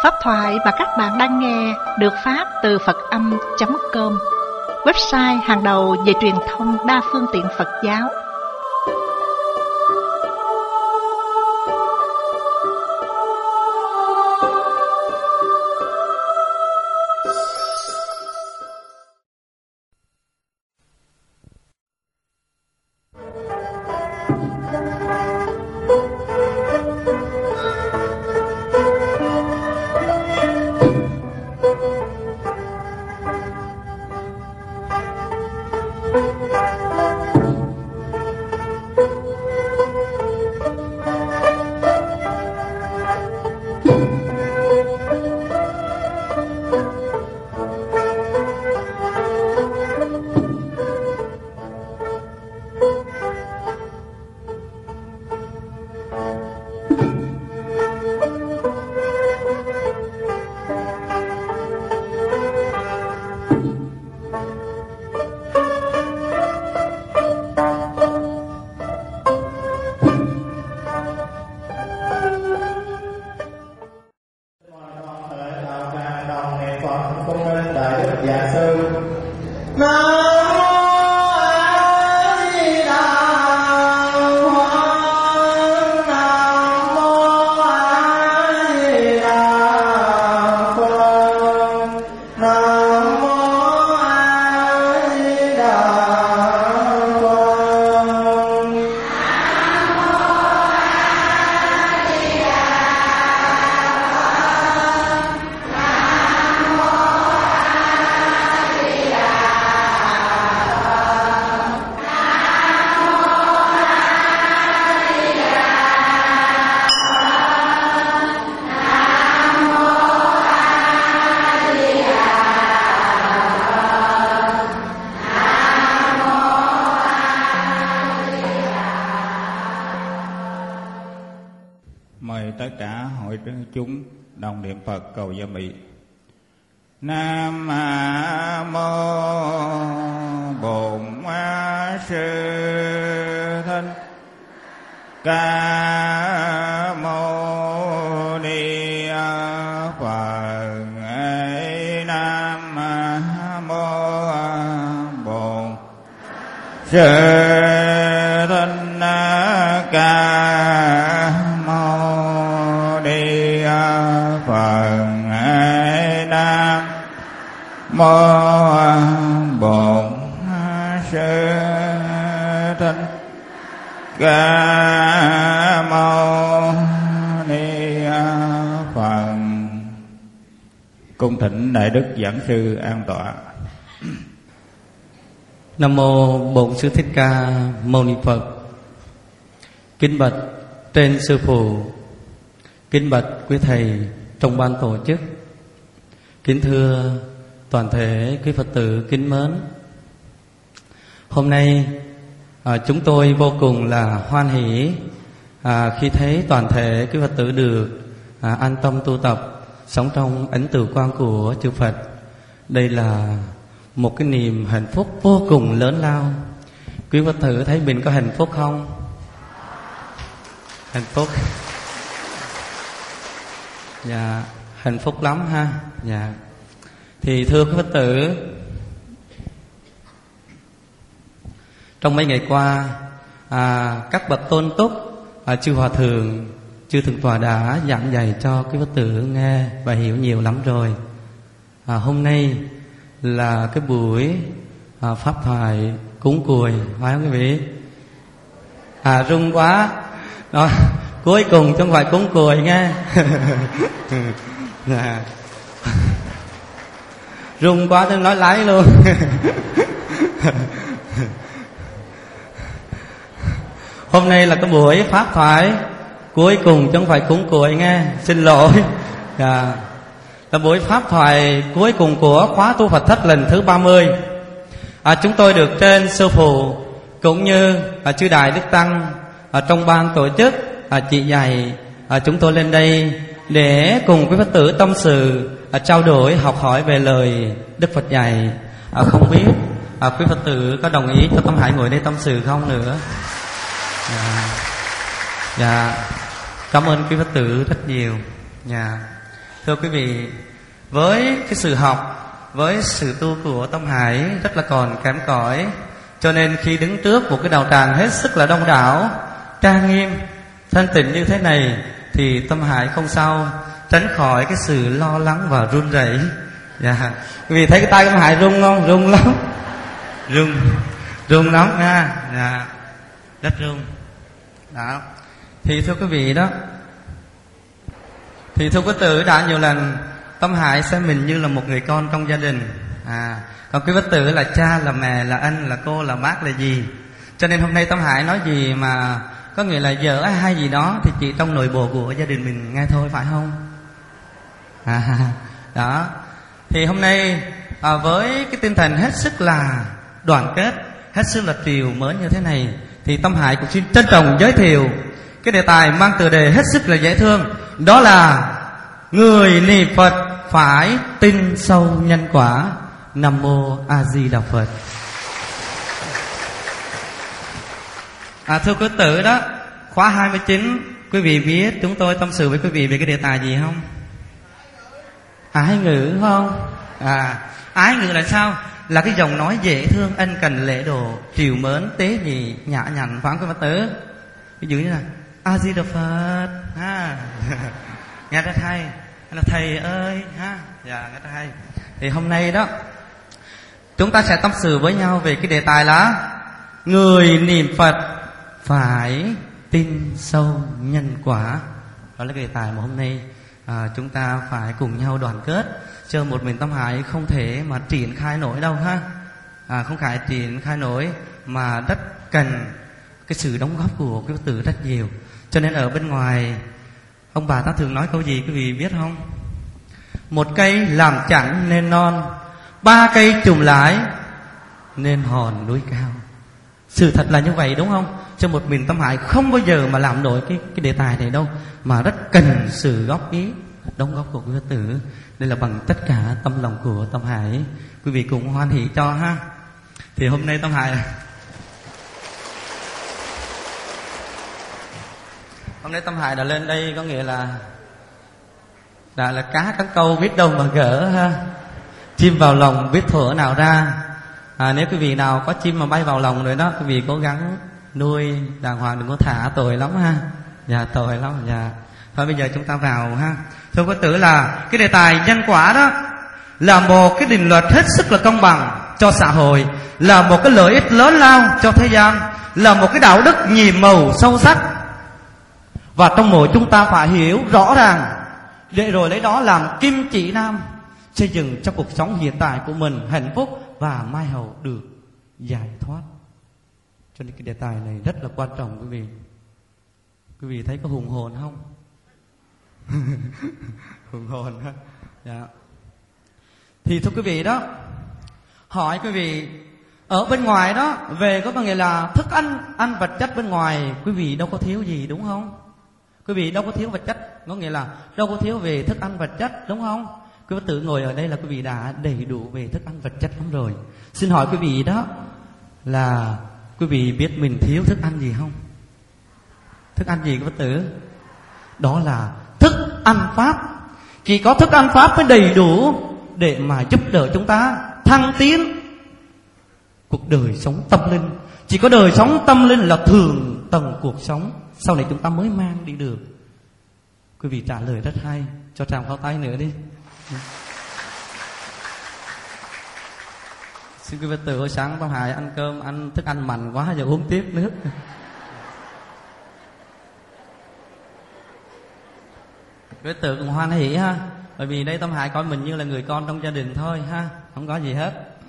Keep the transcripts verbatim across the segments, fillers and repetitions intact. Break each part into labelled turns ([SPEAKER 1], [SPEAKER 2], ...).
[SPEAKER 1] Pháp thoại mà các bạn đang nghe được phát từ Phật Âm chấm com, website hàng đầu về truyền thông đa phương tiện Phật giáo.
[SPEAKER 2] Chúng đồng niệm Phật cầu gia mỹ. Nam mô Bổn Sư Thích Ca Mâu Ni Phật. Nam mô Bổn Sư Thích Ca Mô Bổn Sư Thích Ca Mâu Ni Phật. Cung thỉnh Đại Đức Giảng Sư an tọa.
[SPEAKER 3] Nam mô Bổn Sư Thích Ca Mâu Ni Phật. Kính bạch trên sư phụ, kính bạch quý thầy trong ban tổ chức, kính thưa toàn thể quý Phật tử kính mến. Hôm nay à, chúng tôi vô cùng là hoan hỷ à, khi thấy toàn thể quý Phật tử được à, an tâm tu tập, sống trong ấn từ quang của chư Phật. Đây là một cái niềm hạnh phúc vô cùng lớn lao. Quý Phật tử thấy mình có hạnh phúc không? Hạnh phúc. Dạ, hạnh phúc lắm ha. Dạ. Thì thưa quý Phật tử, trong mấy ngày qua à, các bậc tôn túc, à, chư Hòa Thượng, chư Thượng Tọa đã giảng dạy cho quý Phật tử nghe và hiểu nhiều lắm rồi. à, Hôm nay là cái buổi à, pháp thoại cúng cùi, phải không quý vị? À rung quá. Đó, cuối cùng chứ không phải cúng cùi nghe. à. Rung quá tôi nói lái luôn. Hôm nay là cái buổi pháp thoại cuối cùng chứ không phải cúng cùi nghe. Xin lỗi. à, Là buổi pháp thoại cuối cùng của khóa tu Phật thất lần thứ ba mươi. à, Chúng tôi được trên sư phụ cũng như à, chư Đại Đức Tăng à, trong ban tổ chức à, chỉ dạy à, chúng tôi lên đây để cùng quý Phật tử tâm sự, à, trao đổi học hỏi về lời Đức Phật dạy. à, Không biết à, quý Phật tử có đồng ý cho Tâm Hải ngồi đây tâm sự không nữa? Dạ, dạ. Cảm ơn quý Phật tử rất nhiều. Dạ. Thưa quý vị, với cái sự học, với sự tu của Tâm Hải rất là còn kém cỏi, cho nên khi đứng trước một cái đạo tràng hết sức là đông đảo, trang nghiêm, thanh tịnh như thế này, thì Tâm Hải không sao tránh khỏi cái sự lo lắng và run rẩy. Dạ. Quý vị thấy cái tay Tâm Hải rung không? Rung lắm, rung, rung lắm nha. Dạ. Rất rung. Đó. Thì thưa quý vị đó, thì thưa quý tử đã nhiều lần Tâm Hải xem mình như là một người con trong gia đình. À, còn quý bất tử là cha, là mẹ, là anh, là cô, là bác, là gì. Cho nên hôm nay Tâm Hải nói gì mà có nghĩa là dở hay gì đó thì chỉ trong nội bộ của gia đình mình nghe thôi, phải không? À, đó. Thì hôm nay à, với cái tinh thần hết sức là đoàn kết, hết sức là triều mến như thế này, thì Tâm Hải cũng xin trân trọng giới thiệu cái đề tài mang tựa đề hết sức là dễ thương. Đó là người niệm Phật phải tin sâu nhân quả. Nam Mô A Di Đà Phật. À, thưa quý tử đó, khóa hai mươi chín, quý vị biết chúng tôi tâm sự với quý vị về cái đề tài gì không? Ái ngữ không? À, ái ngữ là sao? Là cái giọng nói dễ thương, ân cần, lễ độ, triều mến, tế nhị, nhã nhặn, phải không quý Phật tử? Ví dụ như là A Di Đà Phật ha. Nghe rất hay. Hay là thầy ơi ha. Dạ, nghe rất hay. Thì hôm nay đó chúng ta sẽ tâm sự với nhau về cái đề tài là người niệm Phật phải tin sâu nhân quả. Đó là cái đề tài mà hôm nay à, chúng ta phải cùng nhau đoàn kết. Chứ một mình Tâm Hải không thể mà triển khai nổi đâu ha. À, không phải triển khai nổi, mà rất cần cái sự đóng góp của quý Phật tử rất nhiều. Cho nên ở bên ngoài ông bà ta thường nói câu gì quý vị biết không? Một cây làm chẳng nên non, ba cây chùm lại nên hòn núi cao. Sự thật là như vậy đúng không? Cho một mình Tâm Hải không bao giờ mà làm nổi cái, cái đề tài này đâu, mà rất cần sự góp ý, đóng góp của quý Phật tử. Đây là bằng tất cả tâm lòng của Tâm Hải. Quý vị cùng hoan hỷ cho ha. Thì hôm nay Tâm Hải Hôm nay Tâm Hải đã lên đây có nghĩa là đã là cá cắn câu biết đâu mà gỡ ha. Chim vào lòng biết thuở nào ra. À, nếu quý vị nào có chim mà bay vào lòng rồi đó, quý vị cố gắng nuôi đàng hoàng, đừng có thả, tội lắm ha. Dạ, tội lắm. Dạ. Thôi bây giờ chúng ta vào ha. Thưa quý tử, là cái đề tài nhân quả đó là một cái định luật hết sức là công bằng cho xã hội, là một cái lợi ích lớn lao cho thế gian, là một cái đạo đức nhiệm màu sâu sắc. Và trong mỗi chúng ta phải hiểu rõ ràng, để rồi lấy đó làm kim chỉ nam, xây dựng cho cuộc sống hiện tại của mình hạnh phúc và mai hậu được giải thoát. Cho nên cái đề tài này rất là quan trọng quý vị. Quý vị thấy có hùng hồn không? Hùng hồn ha. Dạ. Thì thưa quý vị đó, hỏi quý vị, ở bên ngoài đó về có nghĩa là thức ăn, ăn vật chất bên ngoài quý vị đâu có thiếu gì đúng không? Quý vị đâu có thiếu vật chất, có nghĩa là đâu có thiếu về thức ăn vật chất đúng không? Quý Phật tử ngồi ở đây là quý vị đã đầy đủ về thức ăn vật chất lắm rồi. Xin hỏi quý vị đó, là quý vị biết mình thiếu thức ăn gì không? Thức ăn gì quý Phật tử? Đó là thức ăn Pháp. Chỉ có thức ăn Pháp mới đầy đủ để mà giúp đỡ chúng ta thăng tiến cuộc đời sống tâm linh. Chỉ có đời sống tâm linh là thường tầng cuộc sống, sau này chúng ta mới mang đi được. Quý vị trả lời rất hay, cho tràng pháo tay nữa đi. Xin quý Phật tử, hồi sáng Tâm Hải ăn cơm, ăn thức ăn mặn quá, giờ uống tiếp nước. Quý Phật tử cũng hoan hỷ ha, bởi vì đây Tâm Hải coi mình như là người con trong gia đình thôi ha, không có gì hết.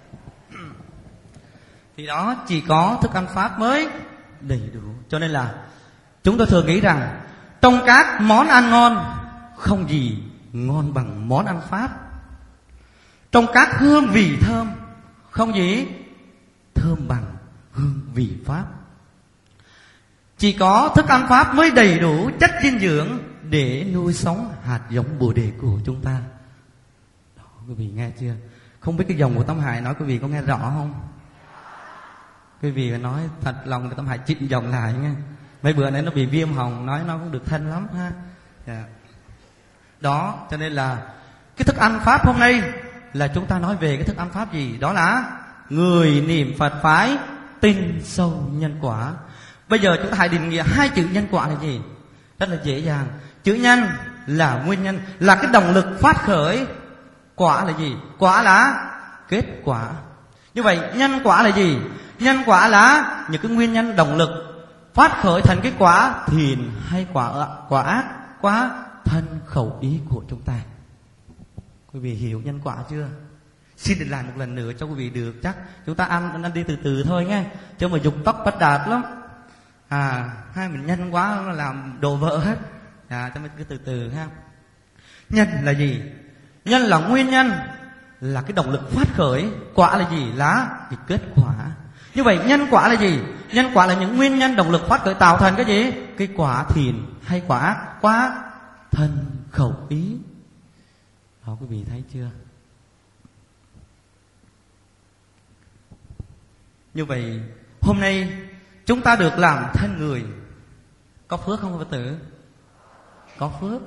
[SPEAKER 3] Thì đó, chỉ có thức ăn Pháp mới đầy đủ. Cho nên là chúng tôi thường nghĩ rằng trong các món ăn ngon, không gì ngon bằng món ăn Pháp. Trong các hương vị thơm, không gì thơm bằng hương vị Pháp. Chỉ có thức ăn Pháp mới đầy đủ chất dinh dưỡng để nuôi sống hạt giống Bồ Đề của chúng ta. Đó, quý vị nghe chưa? Không biết cái dòng của Tâm Hải nói quý vị có nghe rõ không? Quý vị phải nói thật lòng Tâm Hải chỉnh dòng lại nghe. Mấy bữa nay nó bị viêm họng, nói nó cũng được thân lắm ha. Dạ. Đó, cho nên là cái thức ăn Pháp hôm nay là chúng ta nói về cái thức ăn Pháp gì? Đó là người niệm Phật phải tin sâu nhân quả. Bây giờ chúng ta hãy định nghĩa hai chữ nhân quả là gì? Rất là dễ dàng. Chữ nhân là nguyên nhân, là cái động lực phát khởi. Quả là gì? Quả là kết quả. Như vậy nhân quả là gì? Nhân quả là những cái nguyên nhân động lực phát khởi thành cái quả thiện hay quả quả ác qua thân khẩu ý của chúng ta. Quý vị hiểu nhân quả chưa? Xin được làm một lần nữa cho quý vị được chắc. Chúng ta ăn ăn đi từ từ thôi nghe, chứ mà dục tốc bất đạt lắm. À, hai mình nhân quá nó làm đổ vỡ hết. À, cho mình cứ từ từ ha. Nhân là gì? Nhân là nguyên nhân, là cái động lực phát khởi. Quả là gì? Là cái kết quả. Như vậy nhân quả là gì? Nhân quả là những nguyên nhân động lực phát khởi tạo thành cái gì? Cái quả thiện hay quả ác qua thân khẩu ý. Đó, quý vị thấy chưa? Như vậy hôm nay chúng ta được làm thân người, có phước không Phật tử? Có phước.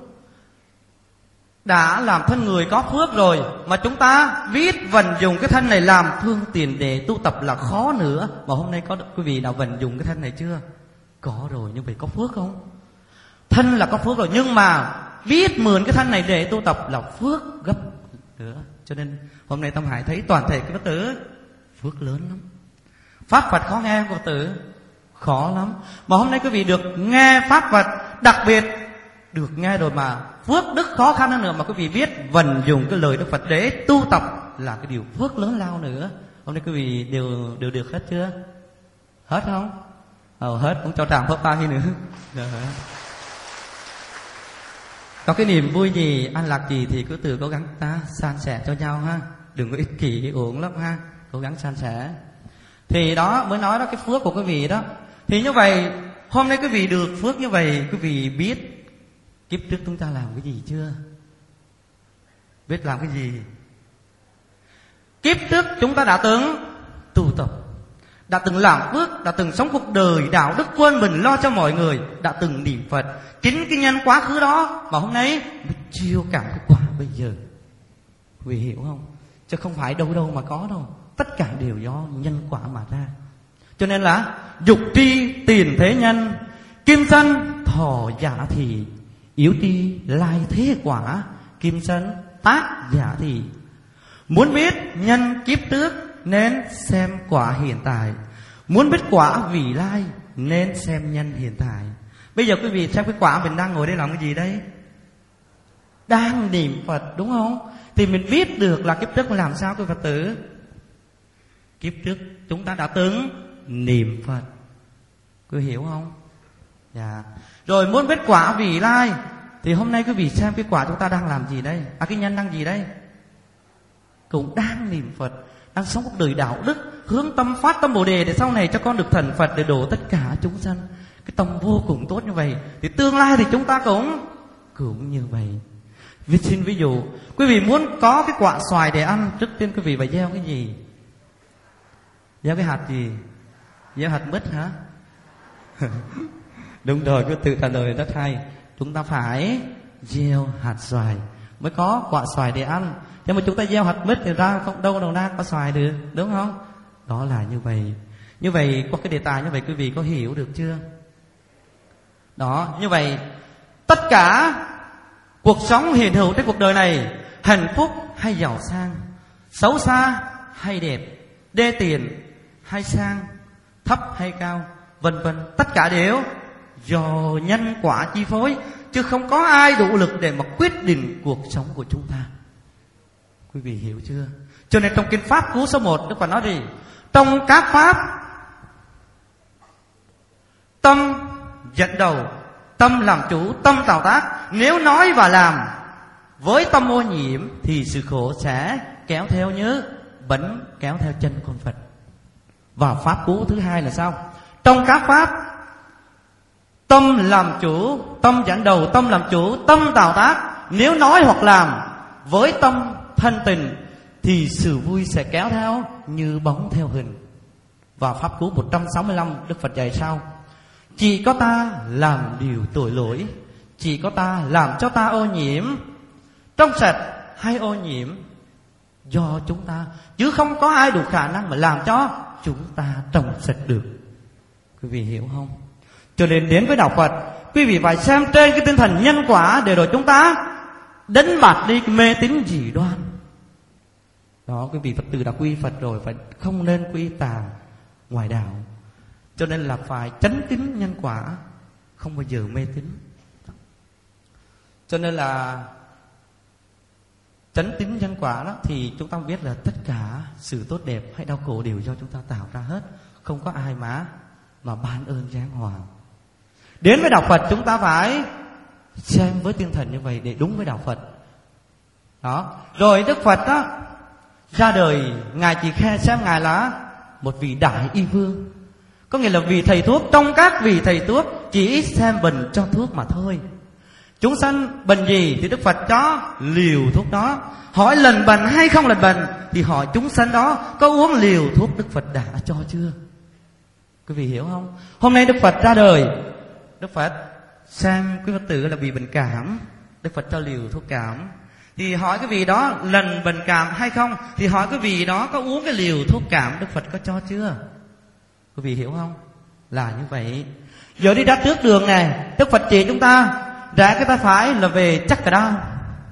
[SPEAKER 3] Đã làm thân người có phước rồi, mà chúng ta biết vận dụng cái thân này làm phương tiện để tu tập là khó nữa. Mà hôm nay có quý vị đã vận dụng cái thân này chưa? Có rồi. Như vậy có phước không? Thân là có phước rồi, nhưng mà biết mượn cái thân này để tu tập là phước gấp nữa. Cho nên hôm nay Tâm Hải thấy toàn thể cái Phật tử phước lớn lắm. Pháp Phật khó nghe không Phật tử? Khó lắm. Mà hôm nay quý vị được nghe Pháp Phật, đặc biệt được nghe rồi mà phước đức khó khăn hơn nữa, mà quý vị biết vận dụng cái lời Đức Phật để tu tập là cái điều phước lớn lao nữa. Hôm nay quý vị đều đều được hết chưa? Hết không? Ờ hết, cũng cho tràng phước tay nữa. Rồi. Có cái niềm vui gì, an lạc gì thì cứ tự cố gắng ta san sẻ cho nhau ha. Đừng có ích kỷ uổng lắm ha. Cố gắng san sẻ. Thì đó mới nói đó, cái phước của quý vị đó. Thì như vậy hôm nay quý vị được phước như vậy, quý vị biết kiếp trước chúng ta làm cái gì chưa? Biết làm cái gì? Kiếp trước chúng ta đã từng tu tập, đã từng làm phước, đã từng sống cuộc đời đạo đức quên mình lo cho mọi người, đã từng niệm Phật. Chính cái nhân quá khứ đó mà hôm nay mới chiêu cảm cái quả bây giờ. Quý vị hiểu không? Chứ không phải đâu đâu mà có đâu. Tất cả đều do nhân quả mà ra. Cho nên là dục tri tiền thế nhân, kim sân thọ giả thị, yếu tri lai thế quả, kim sân tác giả thị. Muốn biết nhân kiếp trước nên xem quả hiện tại, muốn biết quả vị lai nên xem nhân hiện tại. Bây giờ quý vị xem cái quả mình đang ngồi đây làm cái gì đây? Đang niệm Phật đúng không? Thì mình biết được là kiếp trước mình làm sao quý Phật tử? Kiếp trước chúng ta đã từng niệm Phật. Quý hiểu không? Dạ. Rồi muốn biết quả vị lai thì hôm nay quý vị xem cái quả chúng ta đang làm gì đây? À, cái nhân đang gì đây? Cũng đang niệm Phật, đang sống cuộc đời đạo đức, hướng tâm phát tâm Bồ Đề để sau này cho con được thành Phật để độ tất cả chúng sanh. Cái tâm vô cùng tốt như vậy thì tương lai thì chúng ta cũng cũng như vậy. Viết xin ví dụ, quý vị muốn có cái quả xoài để ăn, trước tiên quý vị phải gieo cái gì? Gieo cái hạt gì? Gieo hạt mít hả? Đúng rồi, cứ tự trả lời rất hay. Chúng ta phải gieo hạt xoài mới có quả xoài để ăn. Nhưng mà chúng ta gieo hạt mít thì ra không đâu đâu ra có xoài được, đúng không? Đó là như vậy. Như vậy qua cái đề tài như vậy quý vị có hiểu được chưa? Đó, như vậy tất cả cuộc sống hiện hữu trên cuộc đời này, hạnh phúc hay giàu sang, xấu xa hay đẹp, đê tiện hay sang, thấp hay cao, vân vân, tất cả đều do nhân quả chi phối, chứ không có ai đủ lực để mà quyết định cuộc sống của chúng ta. Quý vị hiểu chưa? Cho nên trong kinh Pháp Cú số một Đức Phật nói gì? Trong các pháp, tâm dẫn đầu, tâm làm chủ, tâm tạo tác. Nếu nói và làm với tâm ô nhiễm thì sự khổ sẽ kéo theo như bẩn kéo theo chân con Phật. Và pháp cú thứ hai là sao? Trong các pháp, tâm làm chủ, tâm dẫn đầu, tâm làm chủ, tâm tạo tác. Nếu nói hoặc làm với tâm thân tình thì sự vui sẽ kéo theo như bóng theo hình. Và pháp cú một trăm sáu mươi lăm Đức Phật dạy sao? Chỉ có ta làm điều tội lỗi, chỉ có ta làm cho ta ô nhiễm, trong sạch hay ô nhiễm do chúng ta, chứ không có ai đủ khả năng mà làm cho chúng ta trong sạch được. Quý vị hiểu không? Cho nên đến với đạo Phật, quý vị phải xem trên cái tinh thần nhân quả để rồi chúng ta đánh bạt đi cái mê tín dị đoan. Đó, quý vị Phật tử đã quy Phật rồi, phải không nên quy tà ngoài đạo. Cho nên là phải chánh tín nhân quả, không bao giờ mê tín. Cho nên là chánh tín nhân quả đó thì chúng ta biết là tất cả sự tốt đẹp hay đau khổ đều do chúng ta tạo ra hết, không có ai mà mà ban ơn giáng hòa. Đến với đạo Phật chúng ta phải xem với tinh thần như vậy để đúng với đạo Phật. Đó. Rồi Đức Phật đó ra đời, ngài chỉ khe xem ngài là một vị đại y vương, có nghĩa là vị thầy thuốc trong các vị thầy thuốc, chỉ xem bệnh cho thuốc mà thôi. Chúng sanh bệnh gì thì Đức Phật cho liều thuốc đó. Hỏi lần bệnh hay không lần bệnh thì hỏi chúng sanh đó có uống liều thuốc Đức Phật đã cho chưa. Quý vị hiểu không? Hôm nay Đức Phật ra đời, Đức Phật xem quý Phật tử là bị bệnh cảm, Đức Phật cho liều thuốc cảm. Thì hỏi cái vị đó lần bệnh cảm hay không thì hỏi cái vị đó có uống cái liều thuốc cảm Đức Phật có cho chưa. Quý vị hiểu không? Là như vậy. Giờ đi ra trước đường này, Đức Phật chỉ chúng ta rẽ cái tay phải là về chắc cả đau.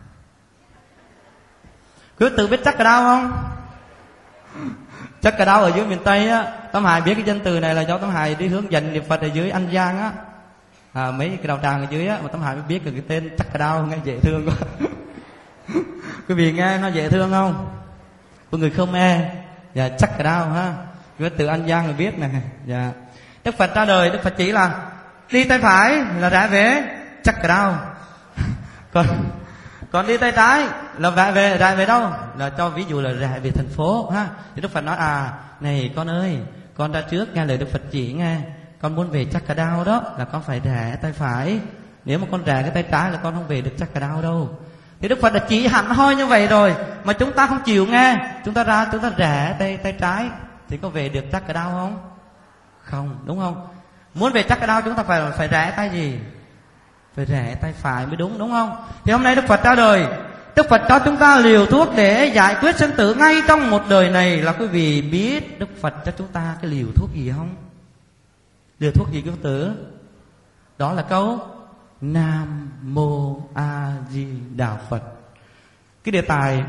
[SPEAKER 3] Quý tự biết chắc cả đau không? Chắc cả đau ở dưới miền Tây á, Tâm Hải biết cái danh từ này là do Tâm Hải đi hướng dẫn niệm Phật ở dưới An Giang á. À, mấy cái đạo tràng ở dưới á mà Tâm Hải mới biết được cái tên chắc cả đau, nghe dễ thương quá. Quý vị nghe nó dễ thương không? Của người Khmer, dạ chắc cả đau ha. Quý từ An Giang là biết này, dạ. Đức Phật ra đời, Đức Phật chỉ là đi tay phải là rẽ về chắc cả đau. Còn còn đi tay trái là rẽ về rẽ về đâu? Là cho ví dụ là rẽ về thành phố ha. Thì Đức Phật nói à, này con ơi, con ra trước nghe lời Đức Phật chỉ nghe, con muốn về chắc cả đau đó là con phải rẽ tay phải. Nếu mà con rẽ cái tay trái là con không về được chắc cả đau đâu. Thì Đức Phật đã chỉ hẳn hoi như vậy rồi mà chúng ta không chịu nghe, chúng ta ra chúng ta rẽ tay tay trái thì có về được chắc cả đau không? Không, đúng không? Muốn về chắc cả đau chúng ta phải phải rẽ tay gì? Phải rẽ tay phải mới đúng, đúng không? Thì hôm nay Đức Phật ra đời, Đức Phật cho chúng ta liều thuốc để giải quyết sinh tử ngay trong một đời này. Là quý vị biết Đức Phật cho chúng ta cái liều thuốc gì không? Liều thuốc gì quý Phật tử? Đó là câu Nam Mô A Di Đà Phật. Cái đề tài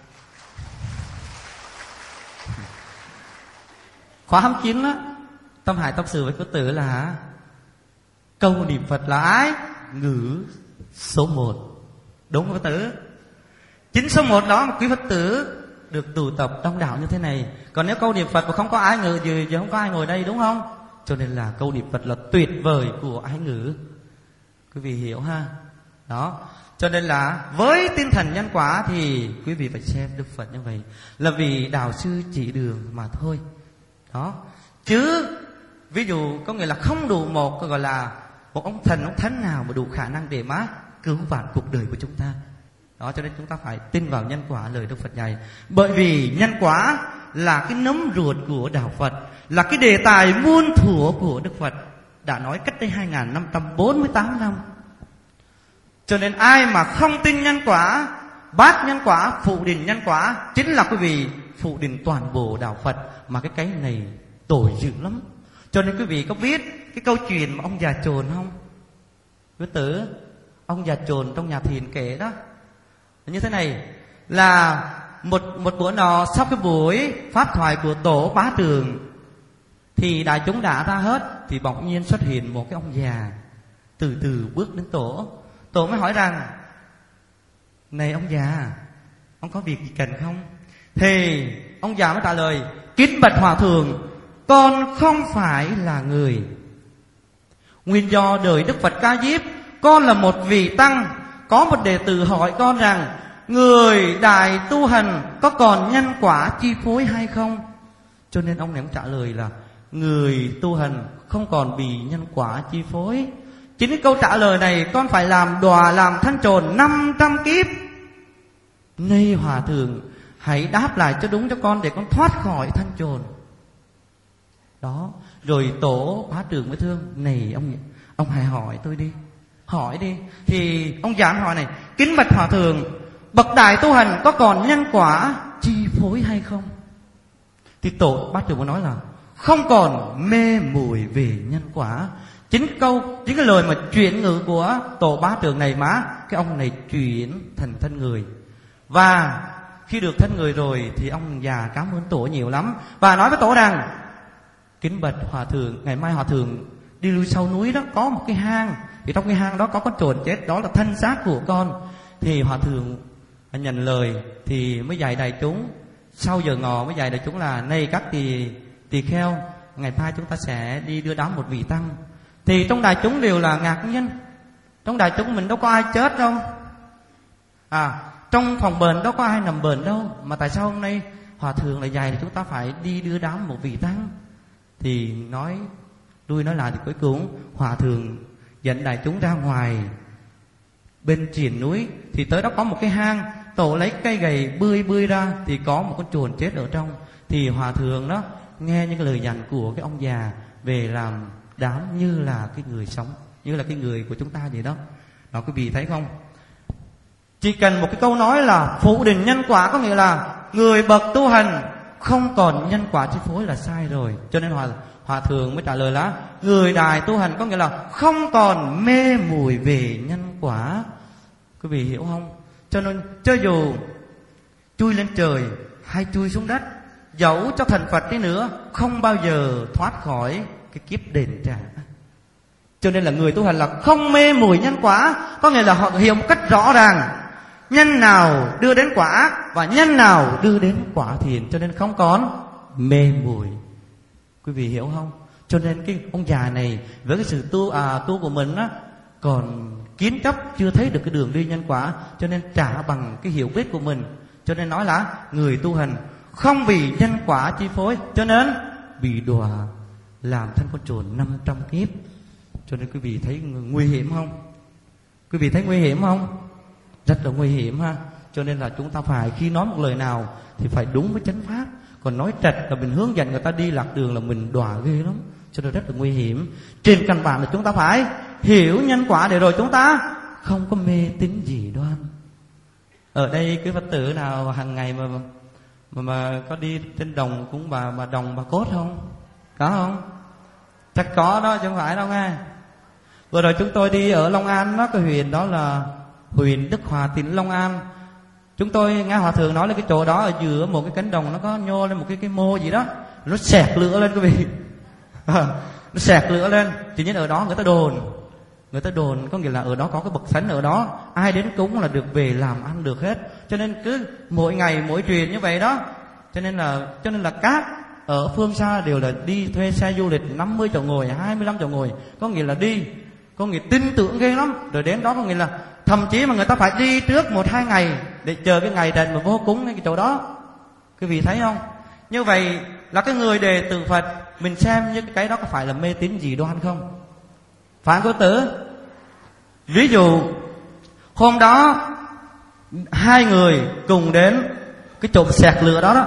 [SPEAKER 3] khóa hai mươi chín á, Tâm Hải tâm sự với quý tử là câu niệm Phật là ái ngữ số một. Đúng không quý tử? Chính số một đó mà quý Phật tử được tụ tập đông đảo như thế này. Còn nếu câu niệm Phật mà không có ái ngữ gì thì không có ai ngồi đây, đúng không? Cho nên là câu niệm Phật là tuyệt vời của ái ngữ. Quý vị hiểu ha? Đó. Cho nên là với tinh thần nhân quả thì quý vị phải xem Đức Phật như vậy là vì đạo sư chỉ đường mà thôi. Đó. Chứ ví dụ có nghĩa là không đủ một gọi là một ông thần ông thánh nào mà đủ khả năng để mà cứu vãn cuộc đời của chúng ta. Đó, cho nên chúng ta phải tin vào nhân quả lời Đức Phật dạy. Bởi vì nhân quả là cái nấm ruột của đạo Phật, là cái đề tài muôn thuở của Đức Phật đã nói cách đây hai nghìn năm trăm bốn mươi tám năm. Cho nên ai mà không tin nhân quả, bác nhân quả, phụ định nhân quả, chính là quý vị phụ định toàn bộ đạo Phật. Mà cái cái này tội dữ lắm. Cho nên quý vị có biết cái câu chuyện mà ông già chồn không? Quý tử, ông già chồn trong nhà Thiền kể đó như thế này, là một một bữa nọ sau cái buổi pháp thoại của tổ Bá Trường thì đại chúng đã ra hết, thì bỗng nhiên xuất hiện một cái ông già từ từ bước đến tổ. Tổ mới hỏi rằng: này ông già, ông có việc gì cần không? Thì ông già mới trả lời: kính bạch hòa thượng, con không phải là người. Nguyên do đời Đức Phật Ca Diếp, con là một vị tăng. Có một đệ tử hỏi con rằng: người đại tu hành có còn nhân quả chi phối hay không? Cho nên ông này ông trả lời là người tu hành không còn bị nhân quả chi phối. Chính cái câu trả lời này con phải làm đọa làm thanh trồn năm trăm kiếp. Nay hòa thượng hãy đáp lại cho đúng cho con để con thoát khỏi thanh trồn. Đó. Rồi tổ Bá Trường mới thương: này ông ông hãy hỏi tôi đi, hỏi đi. Thì ông giảng hỏi này: kính bạch hòa thượng, bậc đại tu hành có còn nhân quả chi phối hay không? Thì tổ Bát Trường muốn nói là không còn mê muội về nhân quả. Chính câu, chính cái lời mà chuyển ngữ của tổ Bá Trường này má, cái ông này chuyển thành thân người. Và khi được thân người rồi thì ông già cảm ơn tổ nhiều lắm, và nói với tổ rằng: kính bạch hòa thượng, ngày mai hòa thượng đi lui sau núi đó có một cái hang, thì trong cái hang đó có con trồn chết, đó là thân xác của con. Thì hòa thượng nhận lời thì mới dạy đại chúng, sau giờ ngọ mới dạy đại chúng là: này các tỳ tỳ kheo, ngày mai chúng ta sẽ đi đưa đón một vị tăng. Thì trong đại chúng đều là ngạc nhiên, trong đại chúng mình đâu có ai chết đâu, à trong phòng bệnh đâu có ai nằm bệnh đâu, mà tại sao hôm nay hòa thượng lại dạy thì chúng ta phải đi đưa đón một vị tăng? Thì nói lui nói lại thì cuối cùng hòa thượng dẫn đại chúng ra ngoài bên triển núi, thì tới đó có một cái hang, tổ lấy cây gậy bươi bươi ra thì có một con chuồn chết ở trong. Thì hòa thượng đó nghe những cái lời dặn của cái ông già về làm đám như là cái người sống, như là cái người của chúng ta vậy đó. Đó quý vị thấy không? Chỉ cần một cái câu nói là phủ định nhân quả, có nghĩa là người bậc tu hành không còn nhân quả chi phối là sai rồi. Cho nên hòa, hòa thượng mới trả lời là người đại tu hành có nghĩa là không còn mê muội về nhân quả. Quý vị hiểu không? Cho nên cho dù chui lên trời hay chui xuống đất, dẫu cho thành Phật đi nữa, không bao giờ thoát khỏi cái kiếp đền trả. Cho nên là người tu hành là không mê muội nhân quả, có nghĩa là họ hiểu một cách rõ ràng nhân nào đưa đến quả ác và nhân nào đưa đến quả thiện, cho nên không còn mê muội. Quý vị hiểu không? Cho nên cái ông già này với cái sự tu à, tu của mình á, còn kiến chấp chưa thấy được cái đường đi nhân quả, cho nên trả bằng cái hiểu biết của mình. Cho nên nói là người tu hành không vì nhân quả chi phối, cho nên bị đọa làm thân con trồn năm trăm kiếp. Cho nên quý vị thấy nguy hiểm không? Quý vị thấy nguy hiểm không? Rất là nguy hiểm ha. Cho nên là chúng ta phải khi nói một lời nào thì phải đúng với chánh pháp. Còn nói trật là mình hướng dẫn người ta đi lạc đường là mình đọa ghê lắm. Cho nên rất là nguy hiểm. Trên căn bản là chúng ta phải hiểu nhân quả để rồi chúng ta không có mê tín dị đoan. Ở đây cái Phật tử nào hàng ngày mà mà, mà có đi trên đồng cũng bà bà đồng bà cốt không? Có không? Chắc có đó chứ không phải đâu nghe. Vừa rồi chúng tôi đi ở Long An đó, cái huyện đó là huyện Đức Hòa, tỉnh Long An. Chúng tôi nghe hòa thượng nói là cái chỗ đó ở giữa một cái cánh đồng nó có nhô lên một cái cái mô gì đó, nó xẹt lửa lên quý vị. Nó xẹt lửa lên. Chỉ nhiên ở đó người ta đồn, người ta đồn có nghĩa là ở đó có cái bậc thánh ở đó, ai đến cúng là được về làm ăn được hết. Cho nên cứ mỗi ngày mỗi truyền như vậy đó. Cho nên là cho nên là các ở phương xa đều là đi thuê xe du lịch năm mươi chỗ ngồi, hai mươi lăm chỗ ngồi, có nghĩa là đi, có nghĩa tin tưởng ghê lắm. Rồi đến đó có nghĩa là thậm chí mà người ta phải đi trước một hai ngày để chờ cái ngày đền mà vô cúng cái chỗ đó. Quý vị thấy không? Như vậy là cái người đệ tử Phật, mình xem những cái đó có phải là mê tín dị đoan không? Phản Cố Tử, ví dụ hôm đó hai người cùng đến cái chỗ xẹt lửa đó đó,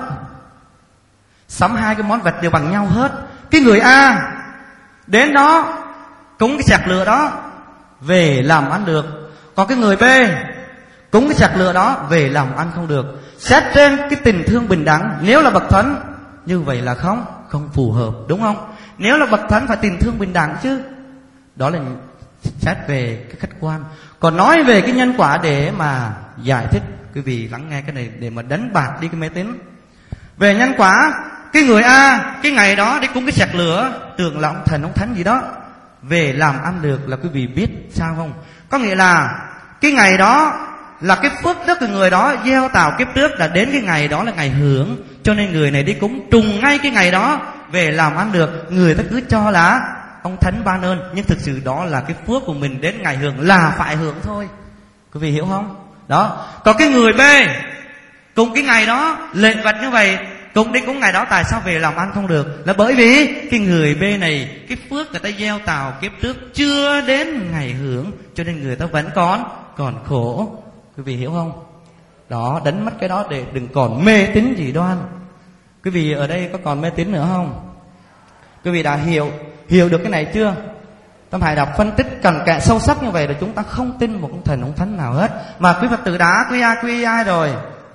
[SPEAKER 3] sắm hai cái món vật đều bằng nhau hết. Cái người A đến đó cúng cái xẹt lửa đó về làm ăn được, còn cái người B cúng cái xẹt lửa đó về làm ăn không được. Xét trên cái tình thương bình đẳng, nếu là bậc thánh như vậy là không không phù hợp, đúng không? Nếu là bậc thánh phải tình thương bình đẳng chứ. Đó là xét về cái khách quan. Còn nói về cái nhân quả để mà giải thích, quý vị lắng nghe cái này để mà đánh bạc đi cái mê tín. Về nhân quả, cái người A cái ngày đó đi cúng cái xẹt lửa, tưởng là ông thần ông thánh gì đó, về làm ăn được là quý vị biết sao không? Có nghĩa là cái ngày đó là cái phước đức của người đó gieo tạo kiếp trước, đã đến cái ngày đó là ngày hưởng, cho nên người này đi cúng trùng ngay cái ngày đó về làm ăn được. Người ta cứ cho là ông thánh ban ơn, nhưng thực sự đó là cái phước của mình, đến ngày hưởng là phải hưởng thôi. Quý vị hiểu không? Đó. Còn cái người B cùng cái ngày đó lệnh vật như vậy, cùng đi cúng ngày đó, tại sao về làm ăn không được? Là bởi vì cái người B này cái phước người ta gieo tạo kiếp trước chưa đến ngày hưởng, cho nên người ta vẫn còn còn khổ. Quý vị hiểu không? Đó, đánh mất cái đó để đừng còn mê tín dị đoan. Quý vị ở đây có còn mê tín nữa không? Quý vị đã hiểu hiểu được cái này chưa?
[SPEAKER 4] ta phải đọc phân tích cặn kẽ sâu sắc như vậy, để chúng ta không tin một ông thần ông thánh nào hết. Mà quý Phật tử đã quy ai quy ai rồi?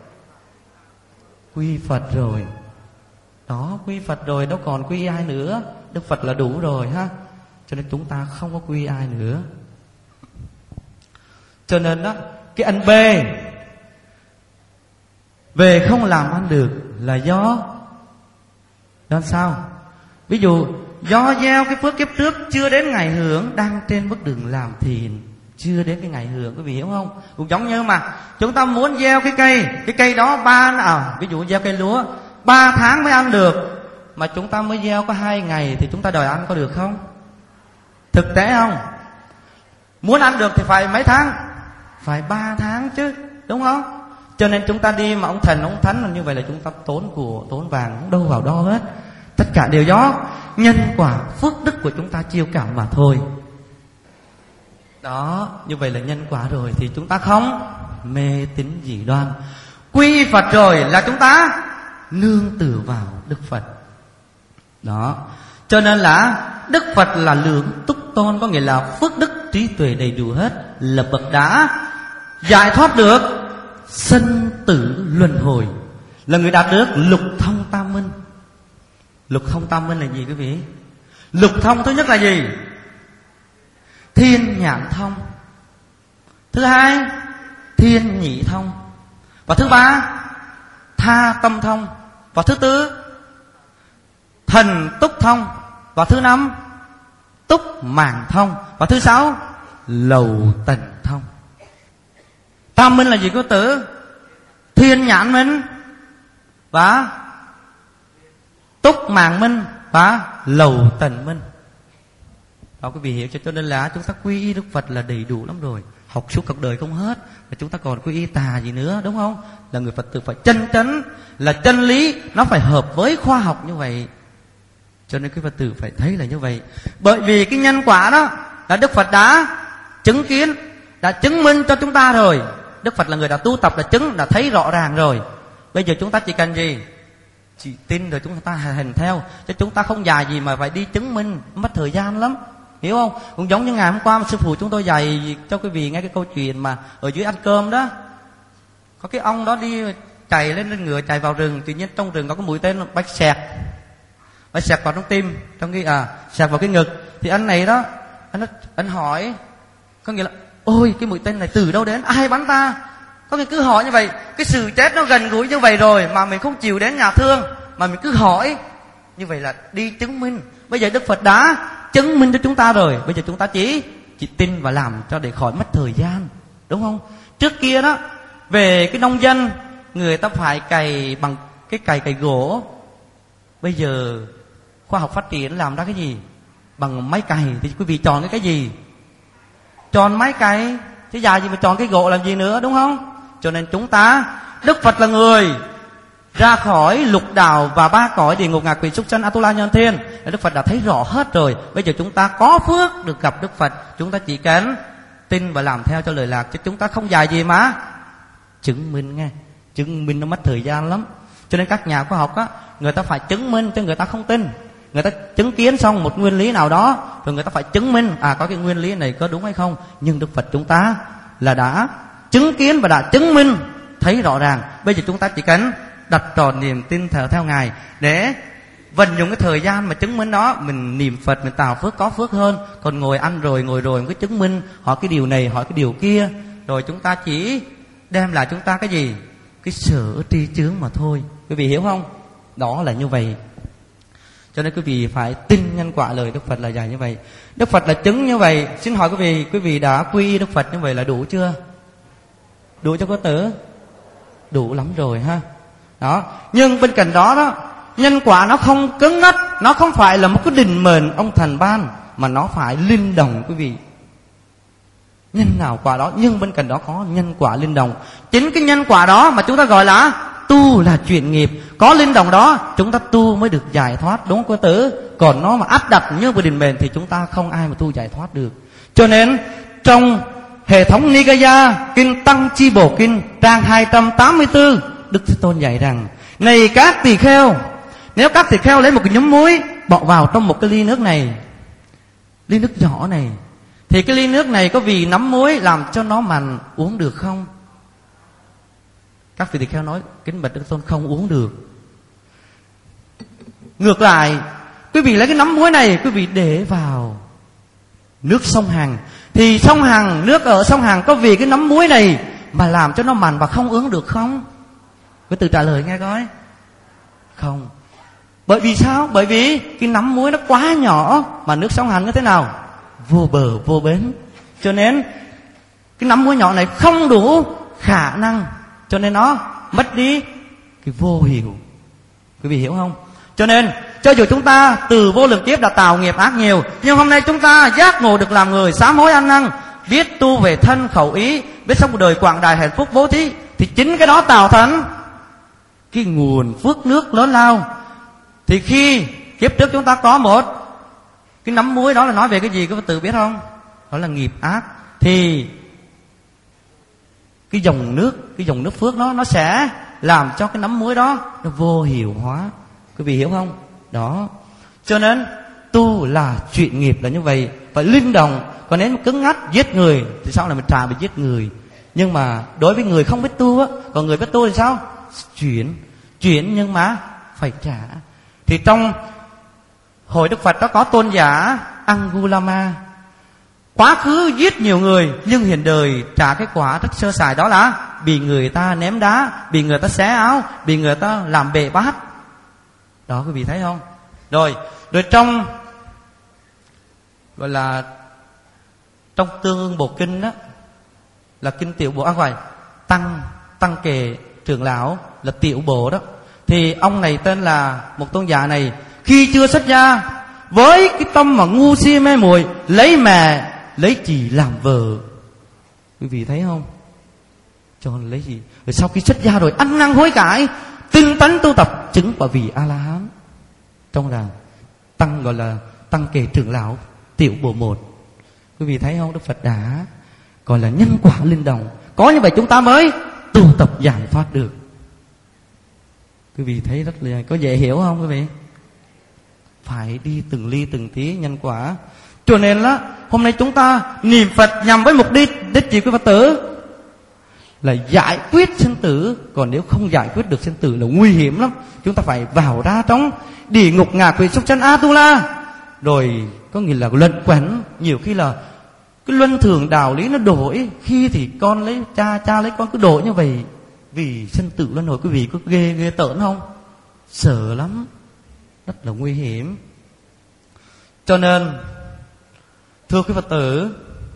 [SPEAKER 4] Quy Phật rồi. Đó, quy Phật rồi, đâu còn quy ai nữa. Đức Phật là đủ rồi ha. Cho nên chúng ta không có quy ai nữa. Cho nên đó, cái anh B về không làm ăn được là do do sao? Ví dụ do gieo cái phước kiếp trước chưa đến ngày hưởng, đang trên bước đường làm thiền, chưa đến cái ngày hưởng, quý vị hiểu không? Cũng giống như mà chúng ta muốn gieo cái cây, cái cây đó ba à, ví dụ gieo cây lúa ba tháng mới ăn được, mà chúng ta mới gieo có hai ngày thì chúng ta đòi ăn có được không? Thực tế không? Muốn ăn được thì phải mấy tháng? Phải ba tháng chứ, đúng không? Cho nên chúng ta đi mà ông thần ông thánh là như vậy là chúng ta tốn của tốn vàng, không đâu vào đo hết. Tất cả đều do nhân quả phước đức của chúng ta chiêu cảm mà thôi. Đó, như vậy là nhân quả rồi thì chúng ta không mê tín dị đoan. Quy Phật rồi là chúng ta nương tựa vào Đức Phật. Đó, cho nên là Đức Phật là lượng túc tôn, có nghĩa là phước đức trí tuệ đầy đủ hết, là bậc đã giải thoát được sinh tử luân hồi, là người đạt được lục thông tam minh. Lục thông tam minh là gì quý vị? Lục thông thứ nhất là gì? Thiên nhãn thông. Thứ hai, thiên nhị thông. Và thứ ba, tha tâm thông. Và thứ tư, thần túc thông. Và thứ năm, túc màng thông. Và thứ sáu, lầu tần thông. Tam minh là gì quý tử? Thiên nhãn minh và túc màng minh và lầu tần minh. Đó, quý vị hiểu cho cho nên là chúng ta quy y Đức Phật là đầy đủ lắm rồi. Học suốt cuộc đời không hết, và chúng ta còn quy y tà gì nữa, đúng không? Là người Phật tử phải chân chánh, là chân lý nó phải hợp với khoa học như vậy. Cho nên quý Phật tử phải thấy là như vậy. Bởi vì cái nhân quả đó là Đức Phật đã chứng kiến, đã chứng minh cho chúng ta rồi. Đức Phật là người đã tu tập, đã chứng, đã thấy rõ ràng rồi. Bây giờ chúng ta chỉ cần gì? Chỉ tin rồi chúng ta hành theo, chứ chúng ta không dài gì mà phải đi chứng minh, mất thời gian lắm, hiểu không? Cũng giống như ngày hôm qua mà sư phụ chúng tôi dạy cho quý vị nghe cái câu chuyện mà ở dưới ăn cơm đó, có cái ông đó đi chạy lên lên ngựa chạy vào rừng, tự nhiên trong rừng có cái mũi tên bách xẹt, bách xẹt vào trong tim, trong cái à xẹt vào cái ngực. Thì anh này đó, anh anh hỏi, có nghĩa là ôi cái mũi tên này từ đâu đến, ai bắn ta? Có nghĩa cứ hỏi như vậy, cái sự chết nó gần gũi như vậy rồi mà mình không chịu đến nhà thương, mà mình cứ hỏi như vậy là đi chứng minh. Bây giờ Đức Phật đã chứng minh cho chúng ta rồi, bây giờ chúng ta chỉ chỉ tin và làm cho để khỏi mất thời gian, đúng không? Trước kia đó, về cái nông dân, người ta phải cày bằng cái cày cày gỗ. Bây giờ khoa học phát triển làm ra cái gì? Bằng máy cày. Thì quý vị chọn cái cái gì? Chọn máy cày, chứ giờ gì mà chọn cái gỗ làm gì nữa, đúng không? Cho nên chúng ta, Đức Phật là người ra khỏi lục đạo và ba cõi địa ngục, ngạ quỷ, súc sanh, Atula, nhân thiên. Đức Phật đã thấy rõ hết rồi. Bây giờ chúng ta có phước được gặp Đức Phật, chúng ta chỉ cần tin và làm theo cho lời lạc, chứ chúng ta không dài gì mà chứng minh nghe. Chứng minh nó mất thời gian lắm. Cho nên các nhà khoa học á, người ta phải chứng minh chứ người ta không tin. Người ta chứng kiến xong một nguyên lý nào đó, rồi người ta phải chứng minh à có cái nguyên lý này có đúng hay không. Nhưng Đức Phật chúng ta là đã chứng kiến và đã chứng minh thấy rõ ràng. Bây giờ chúng ta chỉ cần đặt tròn niềm tin thờ theo Ngài để vận dụng cái thời gian mà chứng minh đó, mình niệm Phật, mình tạo phước, có phước hơn. Còn ngồi ăn rồi ngồi rồi cứ chứng minh hỏi cái điều này hỏi cái điều kia, rồi chúng ta chỉ đem lại chúng ta cái gì? Cái sở tri chướng mà thôi. Quý vị hiểu không? Đó là như vậy. Cho nên quý vị phải tin nhân quả lời Đức Phật là dạy như vậy. Đức Phật là chứng như vậy. Xin hỏi quý vị, quý vị đã quy Đức Phật như vậy là đủ chưa? Đủ cho có tử? Đủ lắm rồi ha. Đó. Nhưng bên cạnh đó đó, nhân quả nó không cứng ngắt, nó không phải là một cái định mệnh ông thần ban, mà nó phải linh động quý vị. Nhân nào quả đó, nhưng bên cạnh đó có nhân quả linh động. Chính cái nhân quả đó mà chúng ta gọi là tu là chuyển nghiệp. Có linh động đó chúng ta tu mới được giải thoát, đúng không quý tử? Còn nó mà áp đặt như một định mệnh thì chúng ta không ai mà tu giải thoát được. Cho nên trong hệ thống Nikaya Kinh Tăng Chi Bổ Kinh trang hai trăm tám mươi tư, Đức Thế Tôn dạy rằng: này các tỳ kheo, nếu các tỳ kheo lấy một cái nhúm muối bỏ vào trong một cái ly nước này, ly nước nhỏ này, thì cái ly nước này có vì nắm muối làm cho nó mặn uống được không? Các vị tỳ kheo nói kính bạch Đức Tôn không uống được. Ngược lại, quý vị lấy cái nắm muối này quý vị để vào nước sông Hằng, thì sông Hằng, nước ở sông Hằng có vì cái nắm muối này mà làm cho nó mặn và không uống được không? Quý tự trả lời nghe coi. Không. Bởi vì sao? Bởi vì cái nắm muối nó quá nhỏ, mà nước sông Hằng như thế nào? Vô bờ vô bến. Cho nên cái nắm muối nhỏ này không đủ khả năng, cho nên nó mất đi cái vô hiệu. Quý vị hiểu không? Cho nên cho dù chúng ta từ vô lượng kiếp đã tạo nghiệp ác nhiều, nhưng hôm nay chúng ta giác ngộ được làm người, sám hối ăn năn, biết tu về thân khẩu ý, biết sống một đời quảng đại hạnh phúc bố thí, thì chính cái đó tạo thành cái nguồn phước nước lớn lao. Thì khi kiếp trước chúng ta có một cái nắm muối, đó là nói về cái gì các bạn tự biết không? Đó là nghiệp ác. Thì cái dòng nước, cái dòng nước phước đó nó sẽ làm cho cái nắm muối đó nó vô hiệu hóa. Quý vị hiểu không? Đó. Cho nên tu là chuyện nghiệp là như vậy, phải linh động. Còn nếu cứng ngắc giết người thì sao là mình trả bị giết người. Nhưng mà đối với người không biết tu á, còn người biết tu thì sao? Chuyển, chuyển nhưng mà phải trả. Thì trong hồi Đức Phật đó có tôn giả Angulama, quá khứ giết nhiều người nhưng hiện đời trả cái quả rất sơ sài, đó là bị người ta ném đá, bị người ta xé áo, bị người ta làm bể bát. Đó quý vị thấy không? Rồi, rồi trong gọi là trong Tương Ưng Bộ Kinh đó, là kinh Tiểu Bộ, à phải tăng tăng kề trưởng lão là Tiểu Bộ đó, thì ông này tên là một tôn giả này, khi chưa xuất gia với cái tâm mà ngu si mê muội, lấy mẹ lấy chị làm vợ. Quý vị thấy không? Cho lấy gì? Rồi sau khi xuất gia rồi ăn năn hối cải, tinh tấn tu tập, chứng quả vị A La Hán. Trong là tăng gọi là tăng kề trưởng lão Tiểu Bộ một. Quý vị thấy không? Đức Phật đã gọi là nhân quả linh động. Có như vậy chúng ta mới tu tập giải thoát được. Quý vị thấy rất là có dễ hiểu không quý vị? Phải đi từng ly từng tí nhân quả. Cho nên là hôm nay chúng ta niệm Phật nhằm với mục đích đích gì quý Phật tử? Là giải quyết sinh tử. Còn nếu không giải quyết được sinh tử là nguy hiểm lắm. Chúng ta phải vào ra trong địa ngục ngạ quỷ súc sanh Atula. Rồi có nghĩa là luận quẩn. Nhiều khi là cái luân thường đạo lý nó đổi. Khi thì con lấy cha, cha lấy con cứ đổi như vậy. Vì sinh tử luân hồi quý vị có ghê ghê tởn không? Sợ lắm, rất là nguy hiểm. Cho nên thưa quý Phật tử,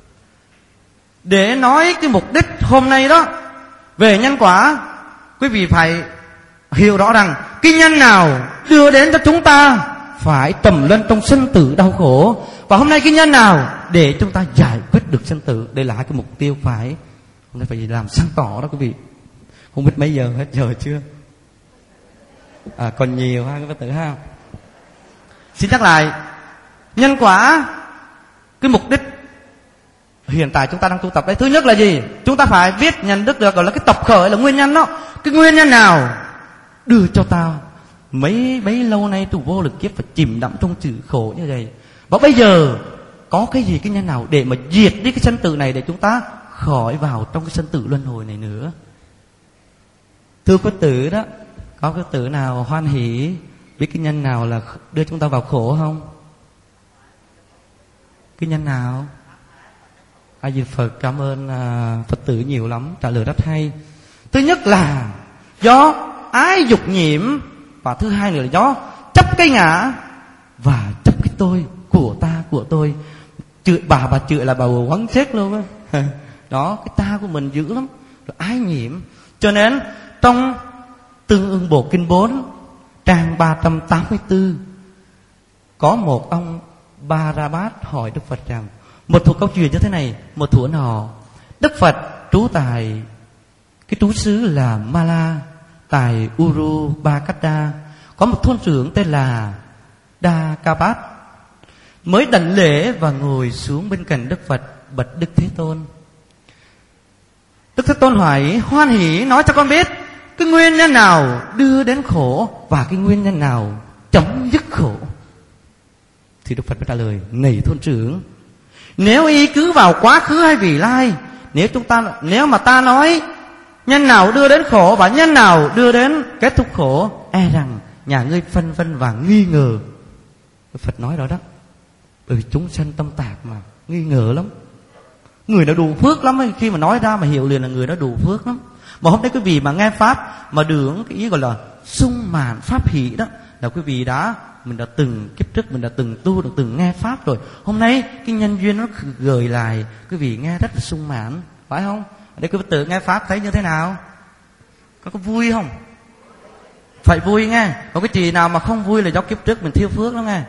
[SPEAKER 4] để nói cái mục đích hôm nay đó về nhân quả, quý vị phải hiểu rõ rằng cái nhân nào đưa đến cho chúng ta phải trầm luân trong sinh tử đau khổ, và hôm nay cái nhân nào để chúng ta giải quyết được sinh tử. Đây là hai cái mục tiêu phải hôm nay phải làm sáng tỏ đó quý vị. Không biết mấy giờ, hết giờ chưa? À, còn nhiều ha quý Phật tử ha. Xin nhắc lại, nhân quả, cái mục đích hiện tại chúng ta đang tu tập đấy. Thứ nhất là gì? Chúng ta phải biết nhận thức được gọi là cái tập khởi, là nguyên nhân đó. Cái nguyên nhân nào đưa cho ta mấy mấy lâu nay tu vô lực kiếp phải chìm đắm trong chữ khổ như vậy. Và bây giờ có cái gì, cái nhân nào để mà diệt đi cái sinh tử này, để chúng ta khỏi vào trong cái sinh tử luân hồi này nữa. Thưa quý tử đó, có quý tử nào hoan hỷ biết cái nhân nào là đưa chúng ta vào khổ không? Cái nhân nào? A Di Phật, cảm ơn à, Phật tử nhiều lắm, trả lời rất hay. Thứ nhất là do ái dục nhiễm, và thứ hai nữa là do chấp cái ngã và chấp cái tôi, của ta, của tôi. Chửi bà, bà chửi là bà quấn chết luôn á. Đó, cái ta của mình dữ lắm, rồi ái nhiễm. Cho nên trong Tương Ưng Bộ Kinh bốn, trang ba trăm tám mươi tư, có một ông Ba-ra-bát hỏi Đức Phật rằng, một thuộc câu chuyện như thế này. Một thuở nọ, Đức Phật trú tại cái trú xứ là Mala, tại Uru-ba-cách-đa. Có một thôn trưởng tên là Đa-ca-bát mới đảnh lễ và ngồi xuống bên cạnh Đức Phật, bạch Đức Thế Tôn. Đức Thế Tôn hỏi hoan hỷ nói cho con biết cái nguyên nhân nào đưa đến khổ và cái nguyên nhân nào chấm dứt khổ. Thì Đức Phật mới trả lời: này thôn trưởng, nếu y cứ vào quá khứ hay vị lai, nếu chúng ta nếu mà ta nói nhân nào đưa đến khổ và nhân nào đưa đến kết thúc khổ, e rằng nhà ngươi phân vân và nghi ngờ. Đức Phật nói đó đó, bởi vì chúng sanh tâm tạp mà, nghi ngờ lắm. Người đã đủ phước lắm ấy, khi mà nói ra mà hiểu liền là người đã đủ phước lắm. Mà hôm nay quý vị mà nghe pháp mà được cái ý gọi là sung mãn pháp hỷ đó, là quý vị đã mình đã từng kiếp trước mình đã từng tu, đã từng nghe pháp rồi. Hôm nay cái nhân duyên nó gợi lại, quý vị nghe rất là sung mãn, phải không? Ở đây quý vị tự nghe pháp thấy như thế nào? Có có vui không? Phải vui nghe. Còn cái chị nào mà không vui là do kiếp trước mình thiếu phước đó nghe.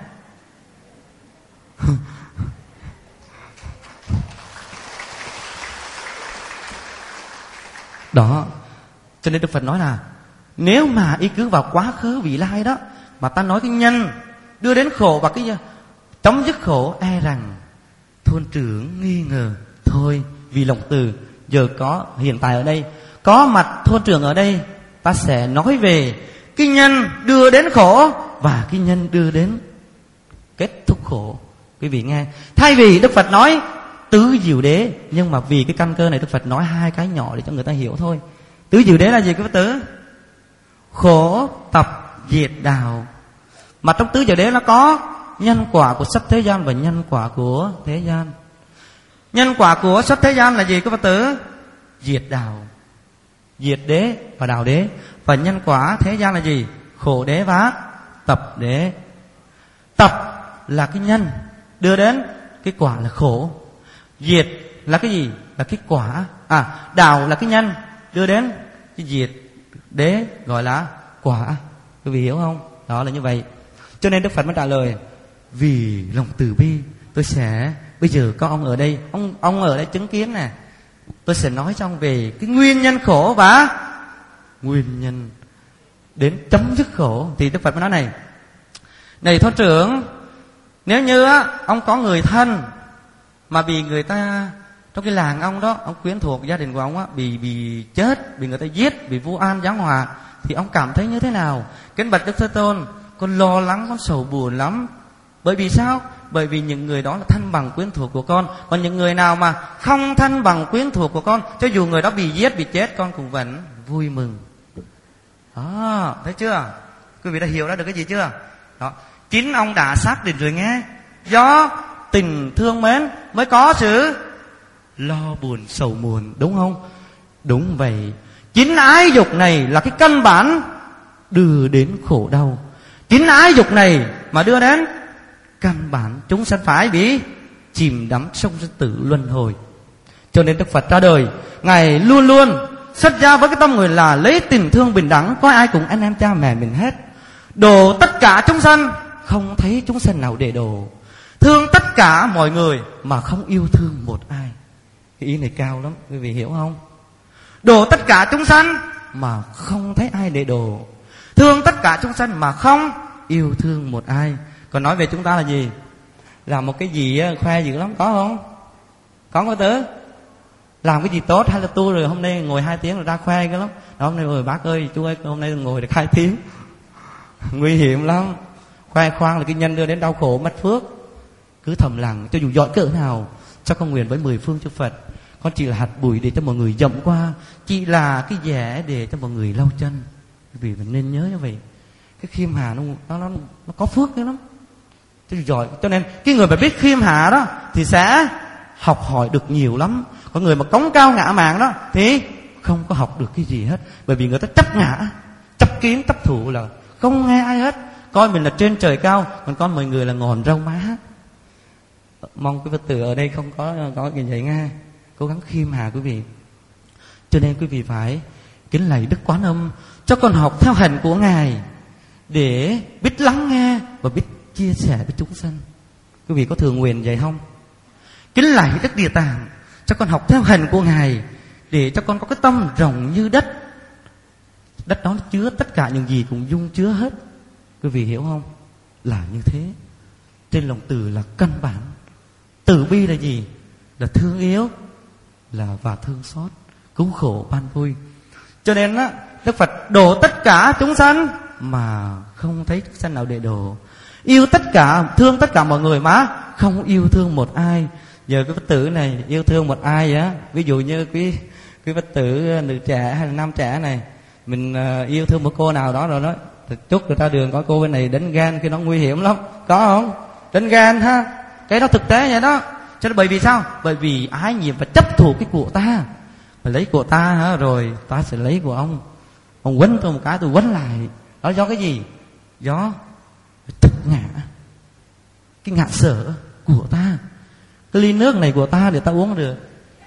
[SPEAKER 4] Đó, cho nên Đức Phật nói là nếu mà y cứ vào quá khứ vị lai đó mà ta nói cái nhân đưa đến khổ và cái chấm dứt khổ, e rằng thôn trưởng nghi ngờ. Thôi, vì lòng từ, giờ có hiện tại ở đây, có mặt thôn trưởng ở đây, ta sẽ nói về cái nhân đưa đến khổ và cái nhân đưa đến kết thúc khổ. Quý vị nghe, thay vì Đức Phật nói tứ diệu đế, nhưng mà vì cái căn cơ này Đức Phật nói hai cái nhỏ để cho người ta hiểu thôi. Tứ diệu đế là gì quý vị tứ? Khổ tập diệt đạo. Mà trong tứ diệu đế nó có nhân quả của sắc thế gian và nhân quả của thế gian. Nhân quả của sắc thế gian là gì quý Phật tử? Diệt đạo, diệt đế và đạo đế. Và nhân quả thế gian là gì? Khổ đế và tập đế. Tập là cái nhân đưa đến cái quả là khổ. Diệt là cái gì? Là cái quả. À, đạo là cái nhân đưa đến cái diệt đế gọi là quả. Quý vị hiểu không? Đó là như vậy. Cho nên Đức Phật mới trả lời: vì lòng từ bi, tôi sẽ bây giờ có ông ở đây, ông ông ở đây chứng kiến nè, tôi sẽ nói cho ông về cái nguyên nhân khổ và nguyên nhân đến chấm dứt khổ. Thì Đức Phật mới nói này: này thôn trưởng, nếu như á, ông có người thân mà bị người ta trong cái làng ông đó, ông quyến thuộc gia đình của ông á, bị bị chết, bị người ta giết, bị vu oan giáng họa, thì ông cảm thấy như thế nào? Kính bạch Đức Thế Tôn, con lo lắng, con sầu buồn lắm. Bởi vì sao? Bởi vì những người đó là thân bằng quyến thuộc của con. Còn những người nào mà không thân bằng quyến thuộc của con, cho dù người đó bị giết, bị chết, con cũng vẫn vui mừng. Đó, thấy chưa? Quý vị đã hiểu ra được cái gì chưa? Đó, chính ông đã xác định rồi nghe. Do tình thương mến mới có sự lo buồn sầu muộn, đúng không? Đúng vậy. Chính ái dục này là cái căn bản đưa đến khổ đau. Chính ái dục này mà đưa đến căn bản chúng sanh phải bị chìm đắm trong sinh tử luân hồi. Cho nên Đức Phật ra đời, Ngài luôn luôn xuất gia với cái tâm người là lấy tình thương bình đẳng, coi ai cùng anh em cha mẹ mình hết, độ tất cả chúng sanh, không thấy chúng sanh nào để độ, thương tất cả mọi người mà không yêu thương một ai. Cái ý này cao lắm, quý vị hiểu không? Độ tất cả chúng sanh mà không thấy ai để độ, thương tất cả chúng sanh mà không yêu thương một ai. Còn nói về chúng ta là gì? Làm một cái gì khoe dữ lắm, có không? Có không tớ? Làm cái gì tốt hay là tu rồi hôm nay ngồi hai tiếng rồi ra khoe cái lắm. Đó, hôm nay ơi bác ơi, chú ơi, hôm nay ngồi được hai tiếng. Nguy hiểm lắm. Khoe khoang là cái nhân đưa đến đau khổ mất phước. Cứ thầm lặng, cho dù giỏi cỡ nào, cho con nguyện với mười phương chư Phật, con chỉ là hạt bụi để cho mọi người dậm qua, chỉ là cái dẻ để cho mọi người lau chân. Vì mình nên nhớ như vậy. Cái khiêm hà nó nó nó, nó có phước lắm. Cho dù giỏi, cho nên cái người mà biết khiêm hạ đó thì sẽ học hỏi được nhiều lắm. Còn người mà cống cao ngã mạn đó thì không có học được cái gì hết. Bởi vì người ta chấp ngã, chấp kiến, chấp thủ, là không nghe ai hết, coi mình là trên trời cao, còn con mọi người là ngọn rau má. Mong quý Phật tử ở đây không có có cái vậy nghe. Cố gắng khiêm hạ quý vị. Cho nên quý vị phải kính lạy Đức Quán Âm, cho con học theo hành của Ngài để biết lắng nghe và biết chia sẻ với chúng sanh. Quý vị có thường nguyện vậy không? Kính lạy Đức Địa Tạng, cho con học theo hành của Ngài để cho con có cái tâm rộng như đất. Đất đó chứa tất cả những gì cũng dung chứa hết. Quý vị hiểu không? Là như thế. Trên lòng từ là căn bản. Từ bi là gì? Là thương yêu, là và thương xót, cứu khổ ban vui. Cho nên á, Đức Phật độ tất cả chúng sanh mà không thấy chúng sanh nào để độ. Yêu tất cả, thương tất cả mọi người mà không yêu thương một ai. Giờ cái Phật tử này yêu thương một ai á, ví dụ như quý quý Phật tử nữ trẻ hay là nam trẻ này, mình uh, yêu thương một cô nào đó rồi đó, thì chúc người ta đường có cô bên này đánh ghen, khi nó nguy hiểm lắm, có không? Đánh ghen ha, cái đó thực tế vậy đó. Cho nên bởi vì sao? Bởi vì ái nhiễm và chấp thủ cái của ta, phải lấy của ta ha, rồi ta sẽ lấy của ông. Ông quấn tôi một cái tôi quấn lại. Đó do cái gì? Do thực ngã, cái ngã sở của ta. Cái ly nước này của ta để ta uống được.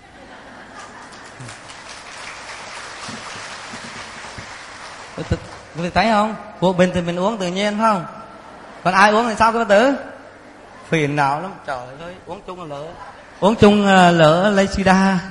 [SPEAKER 4] Quý vị thấy không? Của mình thì mình uống tự nhiên phải không? Còn ai uống thì sao các bạn tử? Phiền não lắm, trời ơi, uống chung là lỡ uống chung lỡ lấy sida.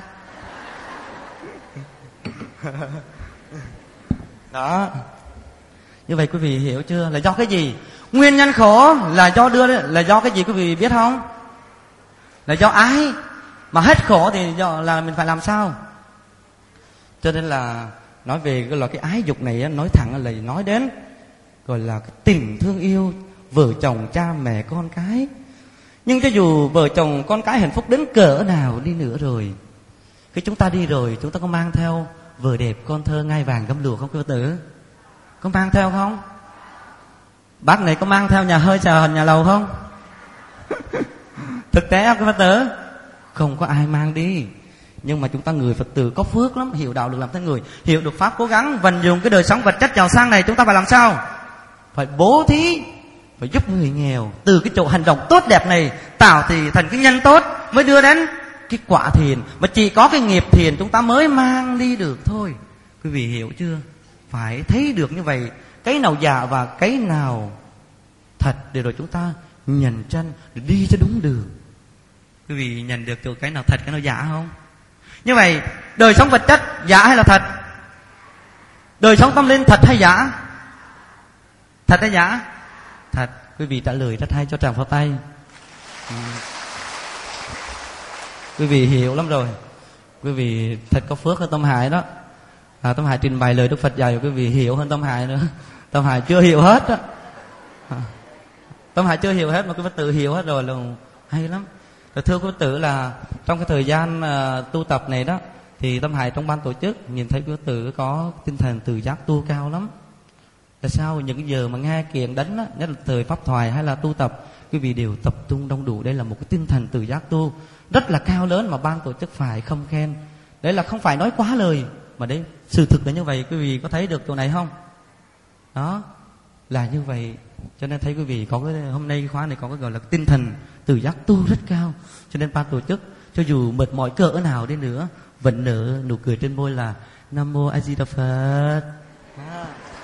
[SPEAKER 4] Đó. Như vậy quý vị hiểu chưa? Là do cái gì? Nguyên nhân khổ là do đưa là do cái gì quý vị biết không? Là do ái. Mà hết khổ thì do là mình phải làm sao? Cho nên là nói về cái loại cái ái dục này, nói thẳng là nói đến gọi là cái tình thương yêu vợ chồng, cha mẹ, con cái. Nhưng cho dù vợ chồng con cái hạnh phúc đến cỡ nào đi nữa rồi, khi chúng ta đi rồi, chúng ta có mang theo vợ đẹp, con thơ, ngai vàng gấm lụa không quý Phật tử? Có mang theo không? Bác này có mang theo nhà hơi chờ nhà lầu không? Thực tế không quý Phật tử? Không có ai mang đi. Nhưng mà chúng ta người Phật tử có phước lắm, hiểu đạo được làm thế người, hiểu được pháp, cố gắng vận dụng cái đời sống vật chất giàu sang này. Chúng ta phải làm sao? Phải bố thí, phải giúp người nghèo. Từ cái chỗ hành động tốt đẹp này tạo thì thành cái nhân tốt, mới đưa đến cái quả thiền. Mà chỉ có cái nghiệp thiền chúng ta mới mang đi được thôi. Quý vị hiểu chưa? Phải thấy được như vậy, cái nào giả và cái nào thật, để rồi chúng ta nhận chân để đi cho đúng đường. Quý vị nhận được chỗ cái nào thật, cái nào giả không? Như vậy đời sống vật chất giả hay là thật? Đời sống tâm linh thật hay giả? Thật hay giả? Thật. Quý vị trả lời rất hay, cho tràng pháo tay. ừ. Quý vị hiểu lắm rồi. Quý vị thật có phước hơn Tâm Hải đó. à, Tâm Hải trình bày lời Đức Phật dạy, quý vị hiểu hơn Tâm Hải nữa. Tâm Hải chưa hiểu hết đó. à, Tâm Hải chưa hiểu hết mà quý Phật tử hiểu hết rồi là hay lắm. Rồi thưa quý Phật tử là trong cái thời gian uh, tu tập này đó, thì Tâm Hải trong ban tổ chức nhìn thấy quý Phật tử có tinh thần tự giác tu cao lắm. Là sao? Những cái giờ mà nghe kiện đánh đó, nhất là thời pháp thoại hay là tu tập, quý vị đều tập trung đông đủ. Đây là một cái tinh thần tự giác tu rất là cao lớn mà ban tổ chức phải không khen. Đấy là không phải nói quá lời, mà đấy sự thực là như vậy. Quý vị có thấy được chỗ này không? Đó là như vậy. Cho nên thấy quý vị có cái hôm nay cái khóa này có cái gọi là tinh thần tự giác tu rất cao. Cho nên ban tổ chức cho dù mệt mỏi cỡ nào đi nữa vẫn nở nụ cười trên môi là Nam Mô A Di Đà Phật. à.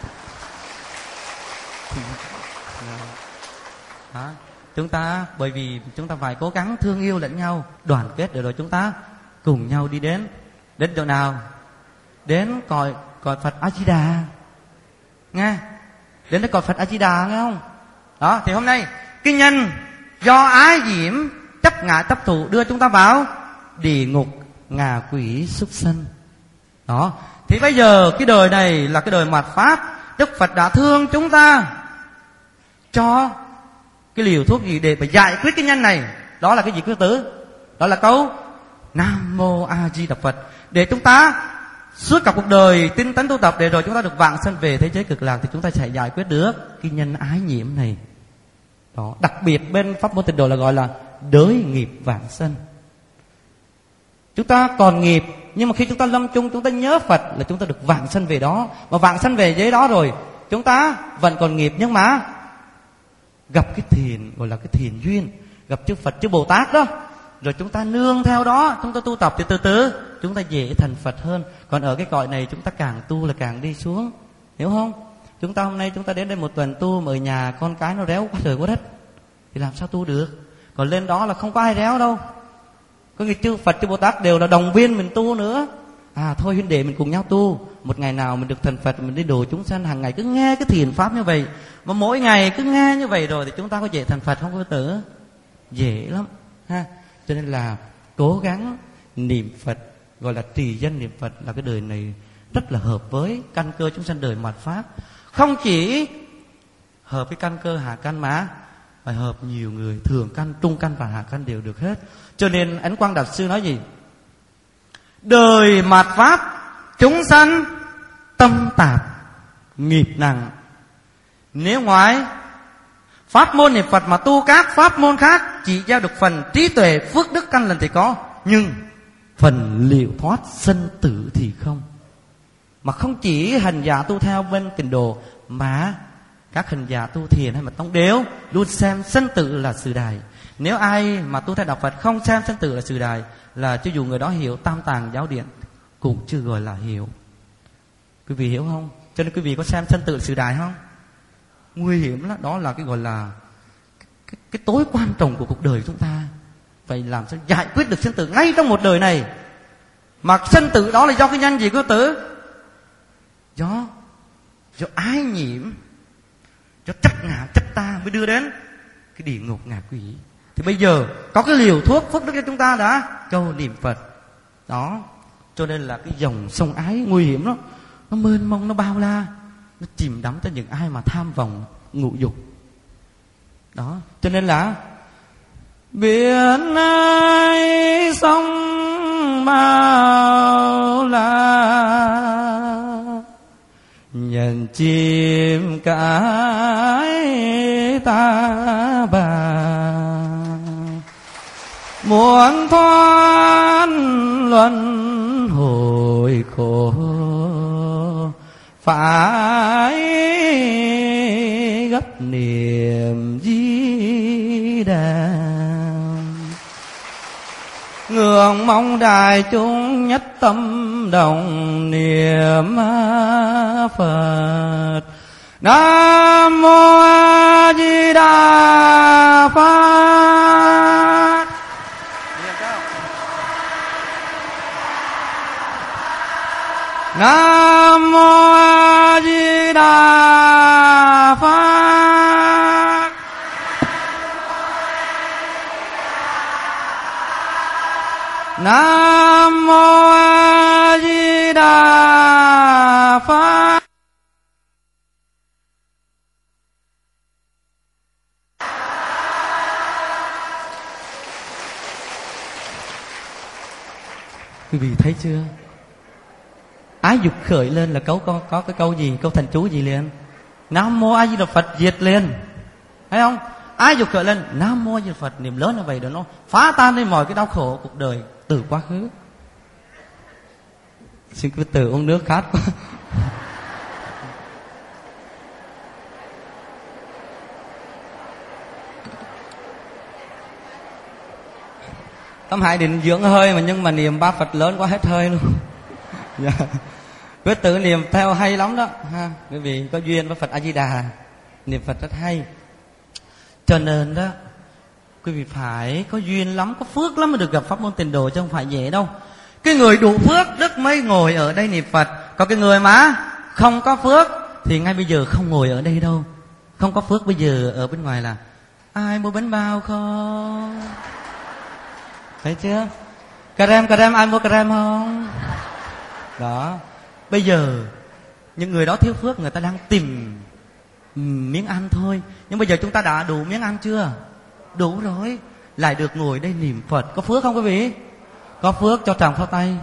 [SPEAKER 4] Đó. Chúng ta bởi vì chúng ta phải cố gắng thương yêu lẫn nhau, đoàn kết để rồi chúng ta cùng nhau đi đến đến chỗ nào? Đến cõi cõi Phật A Di Đà, nghe? Đến đến cõi Phật A Di Đà, nghe không? Đó thì hôm nay cái nhân do ái diễm chấp ngã chấp thủ đưa chúng ta vào địa ngục, ngạ quỷ, súc sanh. Đó thì bây giờ cái đời này là cái đời mạt pháp. Đức Phật đã thương chúng ta, cho cái liều thuốc gì để mà giải quyết cái nhân này. Đó là cái gì quý tử? Đó là câu Nam Mô A Di Đà Phật. Để chúng ta suốt cả cuộc đời tinh tấn tu tập, để rồi chúng ta được vãng sanh về thế giới cực lạc, thì chúng ta sẽ giải quyết được cái nhân ái nhiễm này. Đó, đặc biệt bên pháp môn tịnh độ là gọi là đới nghiệp vãng sanh. Chúng ta còn nghiệp, nhưng mà khi chúng ta lâm chung chúng ta nhớ Phật là chúng ta được vãng sanh về đó. Mà vãng sanh về dưới đó rồi, chúng ta vẫn còn nghiệp, nhưng mà gặp cái thiền, gọi là cái thiền duyên, gặp chư Phật chư Bồ Tát đó, rồi chúng ta nương theo đó, chúng ta tu tập thì từ từ chúng ta dễ thành Phật hơn. Còn ở cái cõi này chúng ta càng tu là càng đi xuống, hiểu không? Chúng ta hôm nay chúng ta đến đây một tuần tu mà ở nhà con cái nó réo quá trời quá đất thì làm sao tu được? Còn lên đó là không có ai réo đâu, có cái chư Phật chư Bồ Tát đều là đồng viên mình tu nữa. À thôi huynh đệ mình cùng nhau tu, một ngày nào mình được thành Phật, mình đi độ chúng sanh. Hàng ngày cứ nghe cái thiền pháp như vậy, mà mỗi ngày cứ nghe như vậy rồi thì chúng ta có dễ thành Phật không quý tử? Dễ lắm ha. Cho nên là cố gắng niệm Phật, gọi là trì danh niệm Phật, là cái đời này rất là hợp với căn cơ chúng sanh đời mạt pháp. Không chỉ hợp với căn cơ hạ căn mà Phải hợp nhiều người, thường căn, trung căn và hạ căn đều được hết. Cho nên Ấn Quang Đại Sư nói gì? Đời mạt pháp, chúng sanh tâm tạp, nghiệp nặng. Nếu ngoài pháp môn niệm Phật mà tu các pháp môn khác, chỉ gieo được phần trí tuệ phước đức căn lành thì có, nhưng phần liệu thoát sanh tử thì không. Mà không chỉ hành giả tu theo bên Tịnh Độ, mà các hành giả tu thiền hay mà tông đều luôn xem sanh tử là sự đài. Nếu ai mà tu theo đạo Phật không xem sanh tử là sự đài, là cho dù người đó hiểu tam tạng giáo điện cũng chưa gọi là hiểu. Quý vị hiểu không? Cho nên quý vị có xem sanh tử là sự đài không? Nguy hiểm lắm. Đó là cái gọi là cái, cái tối quan trọng của cuộc đời chúng ta. Phải làm sao giải quyết được sanh tử ngay trong một đời này. Mà sanh tử đó là do cái nhân gì quý tử? Do Do ái nhiễm, do chấp ngã chấp ta mới đưa đến cái địa ngục ngạ quỷ. Thì bây giờ có cái liều thuốc phước đức cho chúng ta đã câu niệm Phật. Đó. Cho nên là cái dòng sông ái nguy hiểm lắm. Nó mênh mông, nó bao la, nó chìm đắm tới những ai mà tham vọng ngũ dục. Đó. Cho nên là biển ai sông bao la, nhận chim cái ta bà. Muốn thoát luân hồi khổ, phải gấp niệm Di Đà. Ngưỡng mong đại chúng nhất tâm đồng niệm Phật. Nam mô A Di Đà Phật. Nam mô A Di Đà Phật. Nam mô A Di Đà Phật. Quý vị thấy chưa? Ái dục khởi lên là câu có, có cái câu gì, câu thần chú gì liền? Nam mô A Di Đà Phật diệt liền. Thấy không? Ái dục khởi lên, Nam mô A Di Đà Phật, niệm lớn như vậy để nó phá tan đi mọi cái đau khổ cuộc đời từ quá khứ. Xin quý tử uống nước khát quá. Tâm Hải định dưỡng hơi mà nhưng mà niệm ba Phật lớn quá hết hơi luôn. Dạ. Quý tử niệm theo hay lắm đó ha. Quý vị có duyên với Phật A Di Đà, niệm Phật rất hay. Cho nên đó quý vị phải có duyên lắm, có phước lắm mới được gặp pháp môn Tịnh Độ, chứ không phải dễ đâu. Cái người đủ phước đức mới ngồi ở đây niệm Phật. Còn cái người mà không có phước thì ngay bây giờ không ngồi ở đây đâu. Không có phước bây giờ ở bên ngoài là ai mua bánh bao không? Thấy chưa? Cà rem, cà rem, ai mua cà rem không? Đó. Bây giờ những người đó thiếu phước, người ta đang tìm miếng ăn thôi. Nhưng bây giờ chúng ta đã đủ miếng ăn chưa? Đủ rồi. Lại được ngồi đây niệm Phật. Có phước không quý vị? Có phước cho tràng pháo tay.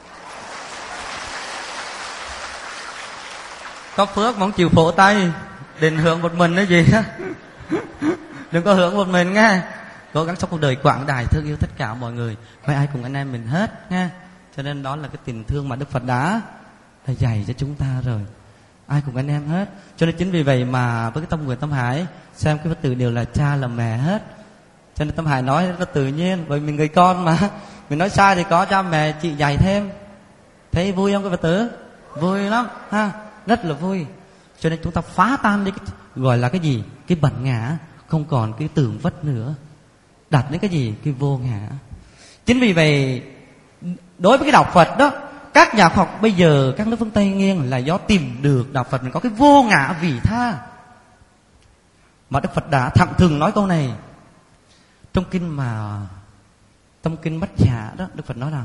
[SPEAKER 4] Có phước mà không chịu phổ tay, định hưởng một mình đấy gì đó. Đừng có hưởng một mình nghe. Cố gắng sống cuộc đời quảng đại thương yêu tất cả mọi người, phải ai cùng anh em mình hết nha. Cho nên đó là cái tình thương mà Đức Phật đã đã dạy cho chúng ta rồi. Ai cùng anh em hết. Cho nên chính vì vậy mà với cái tâm nguyện Tâm Hải xem cái Phật tử đều là cha là mẹ hết. Cho nên Tâm Hải nói rất là tự nhiên, bởi mình người con mà. Mình nói sai thì có cha mẹ chị dạy thêm. Thấy vui không cái Phật tử? Vui lắm ha, rất là vui. Cho nên chúng ta phá tan đi cái, gọi là cái gì? Cái bản ngã, không còn cái tưởng vất nữa, đặt đến cái gì? Cái vô ngã. Chính vì vậy đối với cái đạo Phật đó, các nhà khoa học bây giờ các nước phương Tây nghiêng là do tìm được đạo Phật mình có cái vô ngã vị tha. Mà Đức Phật đã thẳng thừng nói câu này trong kinh mà trong kinh Bát Nhã đó. Đức Phật nói rằng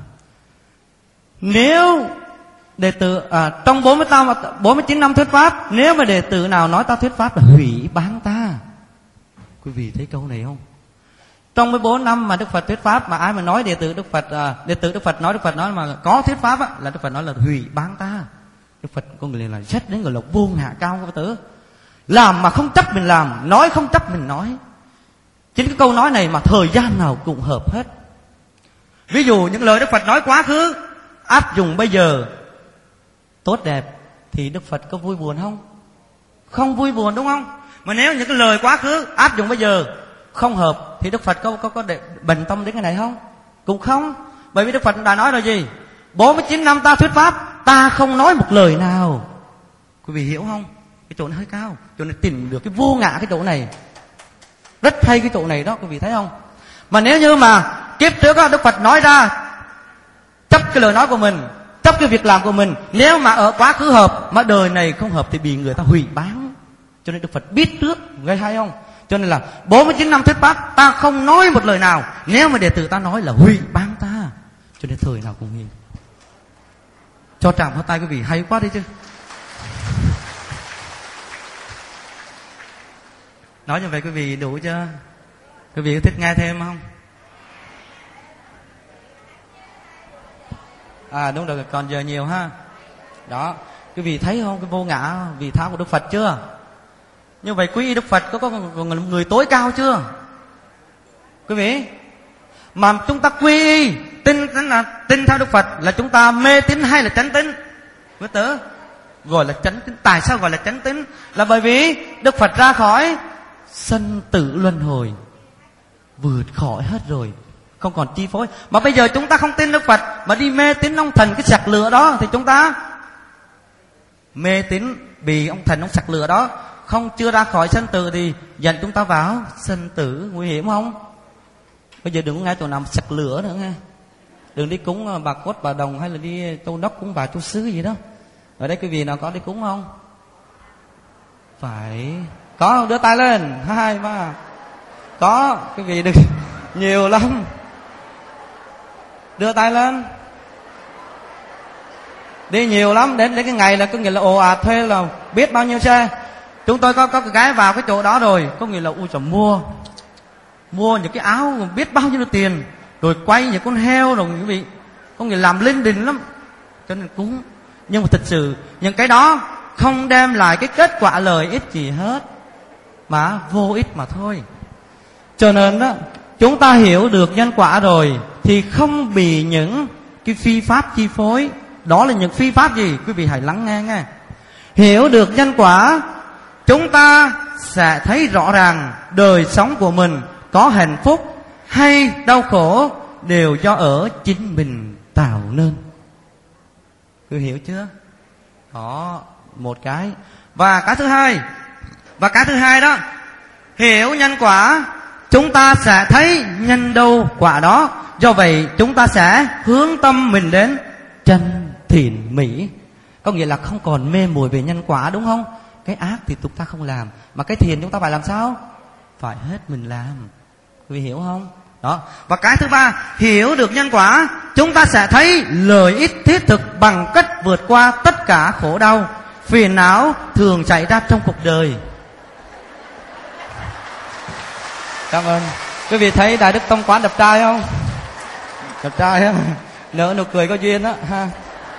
[SPEAKER 4] nếu đệ tử à, trong bốn mươi tám, bốn mươi chín năm thuyết pháp, nếu mà đệ tử nào nói ta thuyết pháp là hủy bán ta. Quý vị thấy câu này không? Trong mấy bốn năm mà Đức Phật thuyết pháp, mà ai mà nói đệ tử Đức Phật, à, đệ tử Đức Phật nói Đức Phật nói mà có thuyết pháp á, là Đức Phật nói là hủy bán ta. Đức Phật có người là xét đến gọi là vô ngã cao các tử. Làm mà không chấp mình làm, nói không chấp mình nói. Chính cái câu nói này mà thời gian nào cũng hợp hết. Ví dụ những lời Đức Phật nói quá khứ áp dụng bây giờ tốt đẹp thì Đức Phật có vui buồn không? Không vui buồn đúng không? Mà nếu những cái lời quá khứ áp dụng bây giờ không hợp thì Đức Phật có có có để bận tâm đến cái này không? Cũng không. Bởi vì Đức Phật đã nói rồi gì? bốn mươi chín năm ta thuyết pháp, ta không nói một lời nào. Quý vị hiểu không? Cái chỗ này hơi cao, chỗ này tìm được cái vô ngã cái chỗ này. Rất hay cái chỗ này đó, quý vị thấy không? Mà nếu như mà kiếp trước đó, Đức Phật nói ra chấp cái lời nói của mình, chấp cái việc làm của mình, nếu mà ở quá khứ hợp mà đời này không hợp thì bị người ta hủy bán. Cho nên Đức Phật biết trước, gây hay không? Cho nên là bốn mươi chín năm thuyết pháp ta không nói một lời nào, nếu mà đệ tử ta nói là hủy bán ta. Cho nên thời nào cũng hiểu. Cho tràng pháo tay quý vị, hay quá đi chứ. Nói như vậy quý vị đủ chưa? Quý vị có thích nghe thêm không? À đúng rồi, còn giờ nhiều ha. Đó, quý vị thấy không cái vô ngã vị tha của Đức Phật chưa? Như vậy quý y Đức Phật có có người tối cao chưa? Quý vị, mà chúng ta quy y tin là tin theo Đức Phật là chúng ta mê tín hay là chánh tín? Quý tử gọi là chánh tín. Tại sao gọi là chánh tín? Là bởi vì Đức Phật ra khỏi sanh tử luân hồi, vượt khỏi hết rồi, không còn chi phối. Mà bây giờ chúng ta không tin Đức Phật mà đi mê tín ông thần cái sặc lửa đó, thì chúng ta mê tín bị ông thần ông sặc lửa đó, không chưa ra khỏi sanh tử thì dẫn chúng ta vào sanh tử, nguy hiểm không? Bây giờ đừng có nghe chỗ nào sặc lửa nữa nghe. Đừng đi cúng bà Cốt, bà Đồng hay là đi Châu Đốc cúng bà Chú Xứ gì đó. Ở đây quý vị nào có đi cúng không? Phải có, đưa tay lên. Hai ba. Có, quý vị đừng nhiều lắm. Đưa tay lên. Đi nhiều lắm, đến đến cái ngày là có nghĩa là ồ ạt thuê là biết bao nhiêu xe. Chúng tôi có có cái gái vào cái chỗ đó rồi, có nghĩa là ui trời, mua mua những cái áo biết bao nhiêu tiền, rồi quay những con heo rồi quý vị, có nghĩa làm linh đình lắm. Cho nên cúng. Nhưng mà thực sự những cái đó không đem lại cái kết quả lợi ích gì hết, mà vô ích mà thôi. Cho nên đó, chúng ta hiểu được nhân quả rồi thì không bị những cái phi pháp chi phối. Đó là những phi pháp gì? Quý vị hãy lắng nghe nghe. Hiểu được nhân quả, chúng ta sẽ thấy rõ ràng đời sống của mình có hạnh phúc hay đau khổ đều do ở chính mình tạo nên. Quý hiểu chưa? Đó, một cái. Và cái thứ hai, và cái thứ hai đó, hiểu nhân quả, chúng ta sẽ thấy nhân đâu quả đó. Do vậy chúng ta sẽ hướng tâm mình đến chân thiện mỹ. Có nghĩa là không còn mê muội về nhân quả, đúng không? Cái ác thì chúng ta không làm, mà cái thiện chúng ta phải làm sao? Phải hết mình làm. Quý vị hiểu không? Đó. Và cái thứ ba, hiểu được nhân quả, chúng ta sẽ thấy lợi ích thiết thực bằng cách vượt qua tất cả khổ đau, phiền não thường xảy ra trong cuộc đời. Cảm ơn. Quý vị thấy Đại Đức Tông Quán đẹp trai không? Đẹp trai á, nở nụ cười có duyên á ha.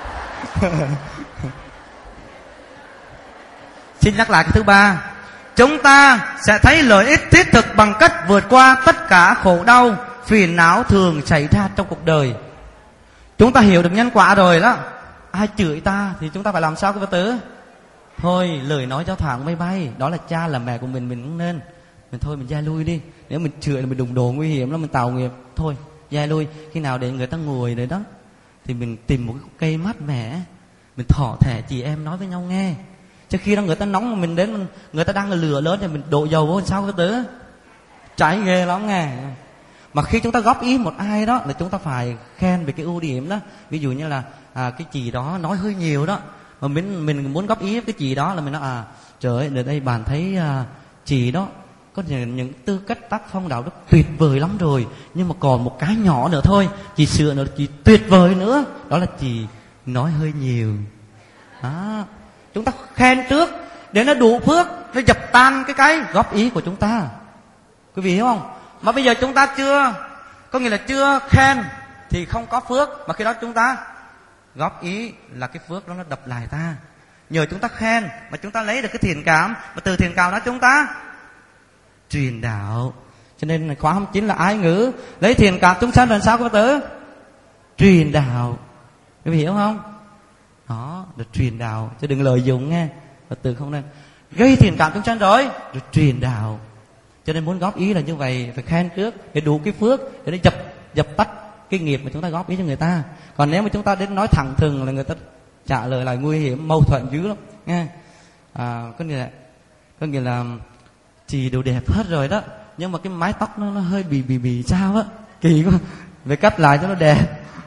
[SPEAKER 4] Xin nhắc lại cái thứ ba, chúng ta sẽ thấy lợi ích thiết thực bằng cách vượt qua tất cả khổ đau, phiền não thường xảy ra trong cuộc đời. Chúng ta hiểu được nhân quả rồi đó, ai chửi ta thì chúng ta phải làm sao quý Phật tử? Thôi lời nói cho thoảng mây bay, đó là cha là mẹ của mình, mình cũng nên mình thôi mình gia lui đi. Nếu mình chửi là mình đụng đồ nguy hiểm lắm, mình tạo nghiệp, thôi gia lui. Khi nào để người ta ngồi đấy đó thì mình tìm một cái cây mát mẻ, mình thỏ thẻ chị em nói với nhau nghe. Chứ khi đó người ta nóng mà mình đến, người ta đang là lửa lớn thì mình đổ dầu vô sao Phật tử? Cháy ghê lắm nghe. Mà khi chúng ta góp ý một ai đó là chúng ta phải khen về cái ưu điểm đó. Ví dụ như là à, cái chị đó nói hơi nhiều đó, mà mình mình muốn góp ý cái chị đó là mình nói à trời ơi, ở đây bạn thấy à, chị đó có những, những tư cách tác phong đạo đức tuyệt vời lắm rồi, nhưng mà còn một cái nhỏ nữa thôi, chị sửa nữa, chị tuyệt vời nữa, đó là chị nói hơi nhiều. Đó. Chúng ta khen trước để nó đủ phước, nó dập tan cái cái góp ý của chúng ta. Quý vị hiểu không? Mà bây giờ chúng ta chưa, có nghĩa là chưa khen thì không có phước. Mà khi đó chúng ta góp ý là cái phước đó nó đập lại ta. Nhờ chúng ta khen mà chúng ta lấy được cái thiện cảm, và từ thiện cảm đó chúng ta truyền đạo. Cho nên khóa hai mươi chín là ái ngữ, lấy thiện cảm chúng sanh làm sao có tử? Truyền đạo. Quý vị hiểu không? Đó, được truyền đạo, chứ đừng lợi dụng nghe. Và từ không nên gây thiện cảm chúng sanh rồi, rồi truyền đạo. Cho nên muốn góp ý là như vậy, phải khen trước để đủ cái phước để nó dập dập tắt cái nghiệp mà chúng ta góp ý cho người ta. Còn nếu mà chúng ta đến nói thẳng thừng là người ta trả lời lại nguy hiểm, mâu thuẫn dữ lắm nghe. À, có nghĩa là có nghĩa là chị đều đẹp hết rồi đó, nhưng mà cái mái tóc nó, nó hơi bị bị bị sao á, kỳ quá, phải cắt lại cho nó đẹp.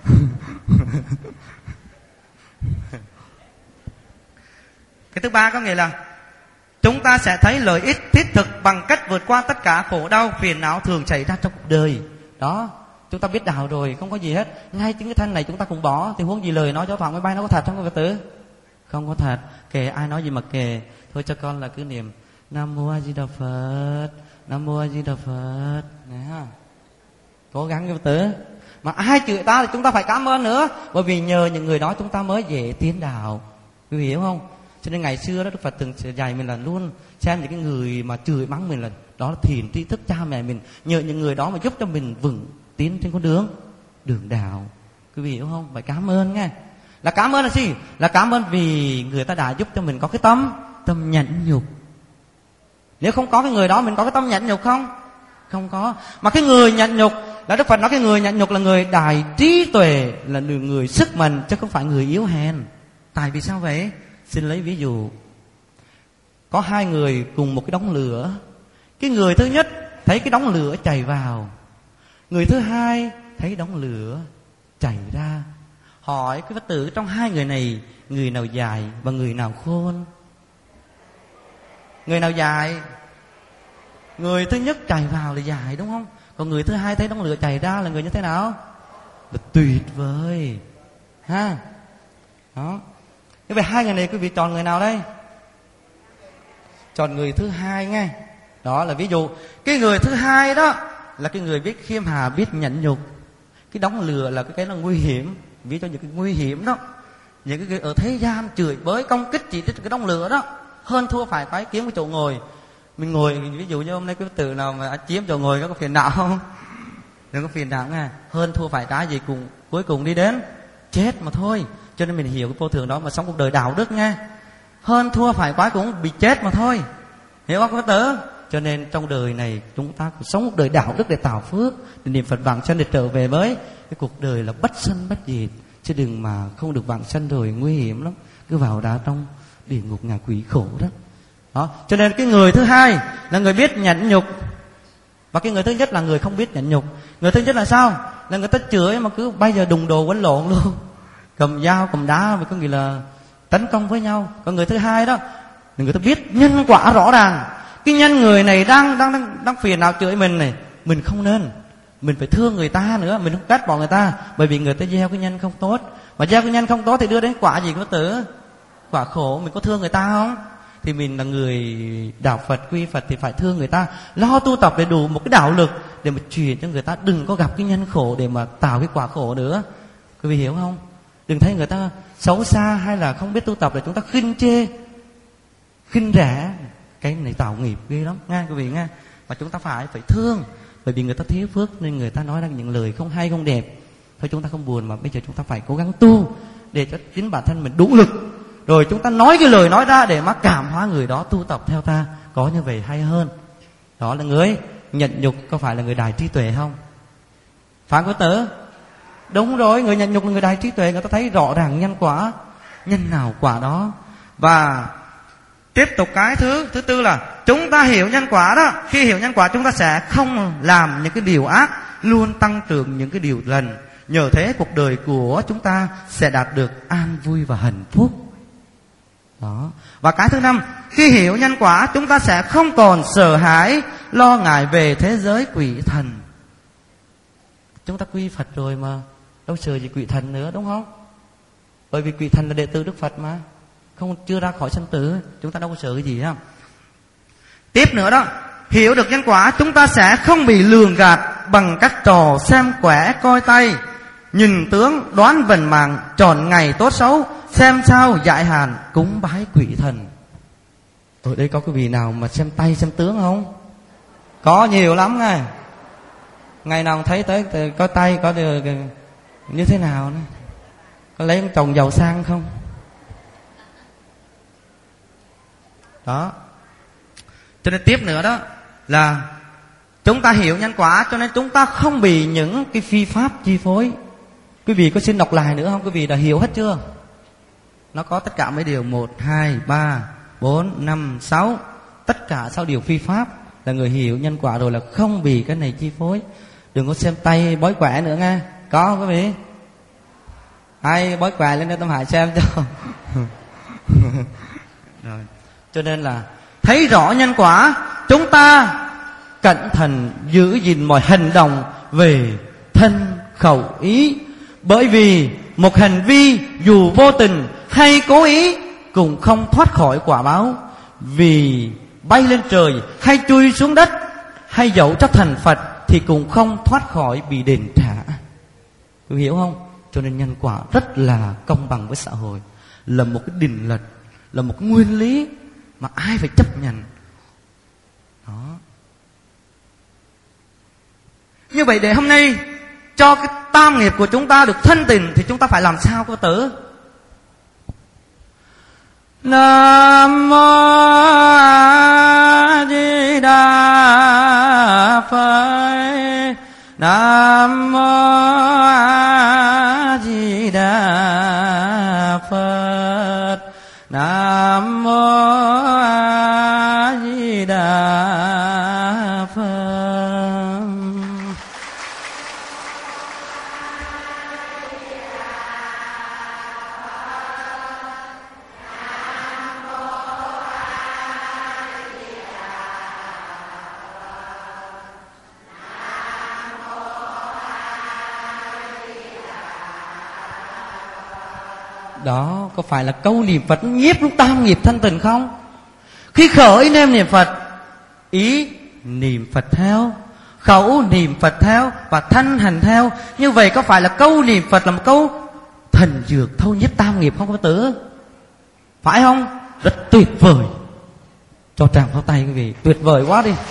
[SPEAKER 4] Cái thứ ba có nghĩa là chúng ta sẽ thấy lợi ích thiết thực bằng cách vượt qua tất cả khổ đau phiền não thường xảy ra trong cuộc đời. Đó, chúng ta biết đạo rồi, không có gì hết. Ngay chính cái thân này chúng ta cũng bỏ, thì huống gì lời nói cho thoảng máy bay nó có thật không có tử? Không có thật. Kệ ai nói gì mà kệ. Thôi cho con là cứ niệm Nam Mô A Di Đà Phật, Nam Mô A Di Đà Phật. Nè, cố gắng cho tử. Mà ai chửi ta thì chúng ta phải cảm ơn nữa, bởi vì nhờ những người đó chúng ta mới dễ tiến đạo. Quý vị hiểu không? Cho nên ngày xưa đó Đức Phật từng dạy mình là luôn xem những cái người mà chửi mắng mình là đó là thiền tri thức cha mẹ mình, nhờ những người đó mà giúp cho mình vững tiến trên con đường đường đạo. Quý vị hiểu không? Phải cảm ơn nghe. Là cảm ơn là gì? Là cảm ơn vì người ta đã giúp cho mình có cái tâm tâm nhẫn nhục. Nếu không có cái người đó mình có cái tâm nhẫn nhục không? Không có. Mà cái người nhẫn nhục là Đức Phật nói cái người nhẫn nhục là người đại trí tuệ, là người sức mạnh chứ không phải người yếu hèn. Tại vì sao vậy? Xin lấy ví dụ. Có hai người cùng một cái đống lửa. Cái người thứ nhất thấy cái đống lửa chảy vào, người thứ hai thấy đống lửa chảy ra. Hỏi cái Phật tử trong hai người này, người nào dài và người nào khôn? Người nào dài? Người thứ nhất chảy vào là dài, đúng không? Còn người thứ hai thấy đống lửa chảy ra là người như thế nào? Là tuyệt vời ha. Đó. Thế vậy hai người này quý vị chọn người nào đây? Chọn người thứ hai nghe. Đó là ví dụ. Cái người thứ hai đó là cái người biết khiêm hà, biết nhẫn nhục. Cái đống lửa là cái cái là nguy hiểm. Ví dụ những cái nguy hiểm đó, những cái người ở thế gian chửi bới công kích chỉ cái đống lửa đó, hơn thua phải cái kiếm cái chỗ ngồi. Mình ngồi, ví dụ như hôm nay quý Phật tử nào mà chiếm chỗ ngồi có phiền não không? Đừng có phiền não nghe. Hơn thua phải cái gì cùng cuối cùng đi đến chết mà thôi. Cho nên mình hiểu cái vô thường đó mà sống cuộc đời đạo đức nha. Hơn thua phải quái cũng bị chết mà thôi. Hiểu không các tử? Cho nên trong đời này chúng ta sống một đời đạo đức để tạo phước, để niệm Phật vãng sanh, để trở về với cái cuộc đời là bất sanh bất diệt. Chứ đừng mà không được vãng sanh rồi nguy hiểm lắm, cứ vào đá trong địa ngục ngạ quỷ khổ đó. Đó. Cho nên cái người thứ hai là người biết nhẫn nhục, và cái người thứ nhất là người không biết nhẫn nhục. Người thứ nhất là sao? Là người ta chửi mà cứ bây giờ đùng đồ quấn lộn luôn, cầm dao cầm đá, mà có nghĩa là tấn công với nhau. Còn người thứ hai đó là người ta biết nhân quả rõ ràng. Cái nhân người này đang đang đang, đang phiền não chửi mình này, mình không nên, mình phải thương người ta nữa, mình không ghét bỏ người ta, bởi vì người ta gieo cái nhân không tốt. Mà gieo cái nhân không tốt thì đưa đến quả gì có tử? Quả khổ. Mình có thương người ta không? Thì mình là người đạo Phật, quy Phật thì phải thương người ta, lo tu tập để đủ một cái đạo lực để mà truyền cho người ta, đừng có gặp cái nhân khổ để mà tạo cái quả khổ nữa. Quý vị hiểu không? Đừng thấy người ta xấu xa hay là không biết tu tập để chúng ta khinh chê, khinh rẻ. Cái này tạo nghiệp ghê lắm nha quý vị nha. Và chúng ta phải phải thương, bởi vì người ta thiếu phước nên người ta nói ra những lời không hay không đẹp. Thôi chúng ta không buồn, mà bây giờ chúng ta phải cố gắng tu để cho chính bản thân mình đủ lực, rồi chúng ta nói cái lời nói ra để mà cảm hóa người đó tu tập theo ta. Có như vậy hay hơn. Đó là người nhẫn nhục. Có phải là người đại trí tuệ không? Phải có tử? Đúng rồi, người nhẫn nhục là người đại trí tuệ. Người ta thấy rõ ràng nhân quả, nhân nào quả đó. Và tiếp tục cái thứ thứ tư là chúng ta hiểu nhân quả đó. Khi hiểu nhân quả chúng ta sẽ không làm những cái điều ác, luôn tăng trưởng những cái điều lành. Nhờ thế cuộc đời của chúng ta sẽ đạt được an vui và hạnh phúc. Đó. Và cái thứ năm, khi hiểu nhân quả chúng ta sẽ không còn sợ hãi, lo ngại về thế giới quỷ thần. Chúng ta quy Phật rồi mà, đâu sợ gì quỷ thần nữa, đúng không? Bởi vì quỷ thần là đệ tử Đức Phật mà, không chưa ra khỏi sanh tử, chúng ta đâu có sợ cái gì không? Tiếp nữa đó, Hiểu được nhân quả, chúng ta sẽ không bị lường gạt bằng các trò xem quẻ coi tay, nhìn tướng đoán vận mạng, chọn ngày tốt xấu, xem sao giải hạn, cúng bái quỷ thần. Ở đây có cái vị nào mà xem tay xem tướng không? Có nhiều lắm nghe. Ngày nào thấy tới có tay có như thế nào nữa. Có lấy chồng giàu sang không? Đó. Cho nên tiếp nữa đó là chúng ta hiểu nhân quả, cho nên chúng ta không bị những cái phi pháp chi phối. Quý vị có xin đọc lại nữa không? Quý vị đã hiểu hết chưa? Nó có tất cả mấy điều một, hai, ba, bốn, năm, sáu. Tất cả sáu điều phi pháp là người hiểu nhân quả rồi là không bị cái này chi phối. Đừng có xem tay bói quẻ nữa nghe. Có không quý vị? Ai bói quẻ lên đây Tâm Hải xem cho. Rồi. Cho nên là thấy rõ nhân quả, chúng ta cẩn thận giữ gìn mọi hành động về thân khẩu ý. Bởi vì một hành vi dù vô tình hay cố ý cũng không thoát khỏi quả báo. Vì bay lên trời hay chui xuống đất hay dẫu cho thành Phật thì cũng không thoát khỏi bị đền trả. Quý hiểu không? Cho nên nhân quả rất là công bằng với xã hội, là một cái định luật, là một cái nguyên lý mà ai phải chấp nhận. Đó. Như vậy để hôm nay cho cái tam nghiệp của chúng ta được thanh tịnh thì chúng ta phải làm sao cô tử? Nam mô A Di Đà Phật. Nam mô A Di Đà Phật. Nam mô A Di Đà Phật. Đó có phải là câu niệm Phật nhiếp lúc tam nghiệp thanh tịnh không? Khi khởi nên niệm Phật, ý niệm Phật theo, khẩu niệm Phật theo và thân hành theo. Như vậy có phải là câu niệm Phật là một câu thần dược thâu nhiếp tam nghiệp không có tử? Phải không? Rất tuyệt vời. Cho tràng pháo tay quý vị, tuyệt vời quá đi.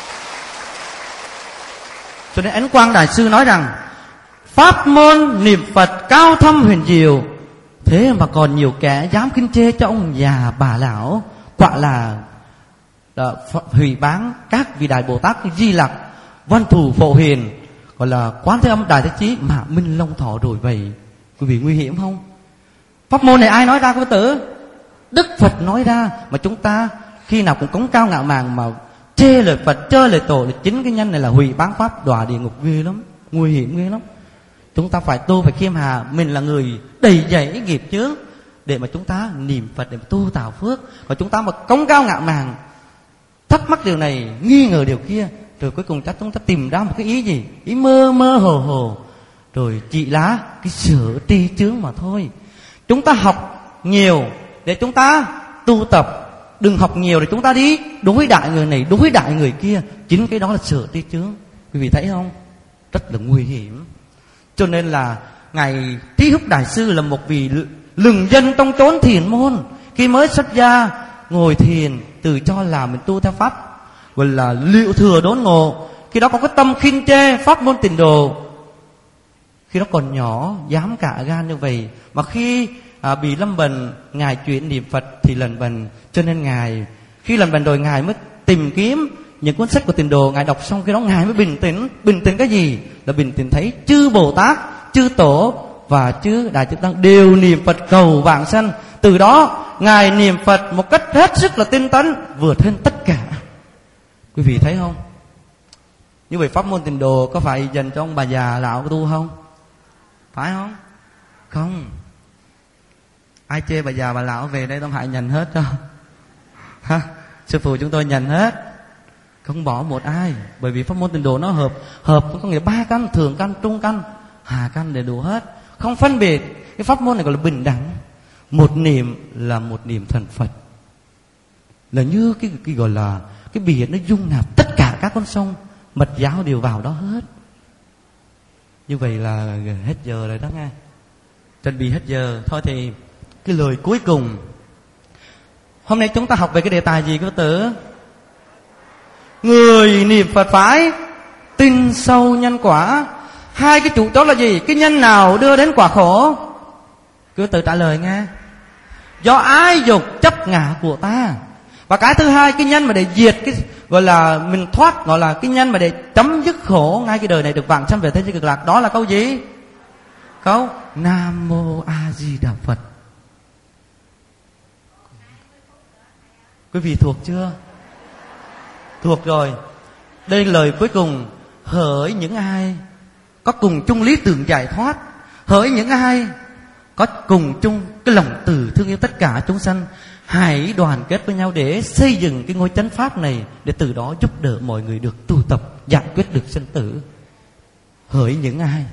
[SPEAKER 4] Cho nên Ấn Quang Đại Sư nói rằng pháp môn niệm Phật cao thâm huyền diệu, thế mà còn nhiều kẻ dám khinh chê cho ông già bà lão. Quả là, là hủy bán các vị đại Bồ Tát Di Lặc, Văn Thù Phổ Hiền, gọi là Quán Thế Âm Đại Thế Chí mà Minh Long Thọ rồi vậy. Quý vị nguy hiểm không? Pháp môn này ai nói ra quý tử? Đức Phật nói ra. Mà chúng ta khi nào cũng cống cao ngạo mạn mà chê lời Phật, chê lời Tổ, là chính cái nhân này là hủy bán pháp, đọa địa ngục ghê lắm, nguy hiểm ghê lắm. Chúng ta phải tu, phải khiêm hà. Mình là người đầy dẫy nghiệp chướng để mà chúng ta niệm Phật, để mà tu tạo phước. Và chúng ta mà cống cao ngạo mạn, thắc mắc điều này, nghi ngờ điều kia, rồi cuối cùng chắc chúng ta tìm ra một cái ý gì, ý mơ mơ hồ hồ, rồi chỉ lá cái sở tri chướng mà thôi. Chúng ta học nhiều để chúng ta tu tập, đừng học nhiều để chúng ta đi đối đại người này, đối đại người kia. Chính cái đó là sở tri chướng. Quý vị thấy không? Rất là nguy hiểm. Cho nên là ngài Trí Húc Đại Sư là một vị lừng dân trong chốn thiền môn. Khi mới xuất gia ngồi thiền, tự cho là mình tu theo pháp gọi là liệu thừa đốn ngộ. Khi đó có cái tâm khinh chê pháp môn tịnh độ. Khi đó còn nhỏ, dám cả gan như vậy. Mà khi à, bị lâm bệnh, ngài chuyển niệm Phật thì lần bệnh. Cho nên ngài khi lần bệnh rồi ngài mới tìm kiếm những cuốn sách của tịnh độ. Ngài đọc xong cái đó ngài mới bình tĩnh. Bình tĩnh cái gì? Là bình tĩnh thấy chư Bồ Tát, chư Tổ và chư Đại Chúng Tăng đều niệm Phật cầu vãng sanh. Từ đó ngài niệm Phật một cách hết sức là tinh tấn, vượt hơn tất cả. Quý vị thấy không? Như vậy pháp môn tịnh độ có phải dành cho ông bà già lão tu không? Phải không? Không. Ai chê bà già bà lão về đây Tâm Hải nhận hết cho. Ha? Sư phụ chúng tôi nhận hết, không bỏ một ai. Bởi vì pháp môn tịnh độ nó hợp hợp có nghĩa ba căn, thường căn, trung căn, hạ căn để đủ hết, không phân biệt. Cái pháp môn này gọi là bình đẳng. Một niệm là một niệm thần Phật, là như cái, cái gọi là cái biển nó dung nạp tất cả các con sông, mật giáo đều vào đó hết. Như vậy là hết giờ rồi đó nghe. Chuẩn bị hết giờ. Thôi thì cái lời cuối cùng. Hôm nay chúng ta học về cái đề tài gì quý Phật tử? Người niệm Phật phải tin sâu nhân quả. Hai cái chủ chốt là gì? Cái nhân nào đưa đến quả khổ? Quý Phật tử trả lời nghe. Do ái dục chấp ngã của ta. Và cái thứ hai, cái nhân mà để diệt cái gọi là mình thoát, gọi là cái nhân mà để chấm dứt khổ ngay cái đời này được vãng sanh về thế giới cực lạc, đó là câu gì? Câu Nam Mô A Di Đà Phật. Quý vị thuộc chưa? Thuộc rồi. Đây là lời cuối cùng. Hỡi những ai có cùng chung lý tưởng giải thoát, hỡi những ai có cùng chung cái lòng từ thương yêu tất cả chúng sanh, hãy đoàn kết với nhau để xây dựng cái ngôi chánh pháp này, để từ đó giúp đỡ mọi người được tu tập, giải quyết được sinh tử. Hỡi những ai,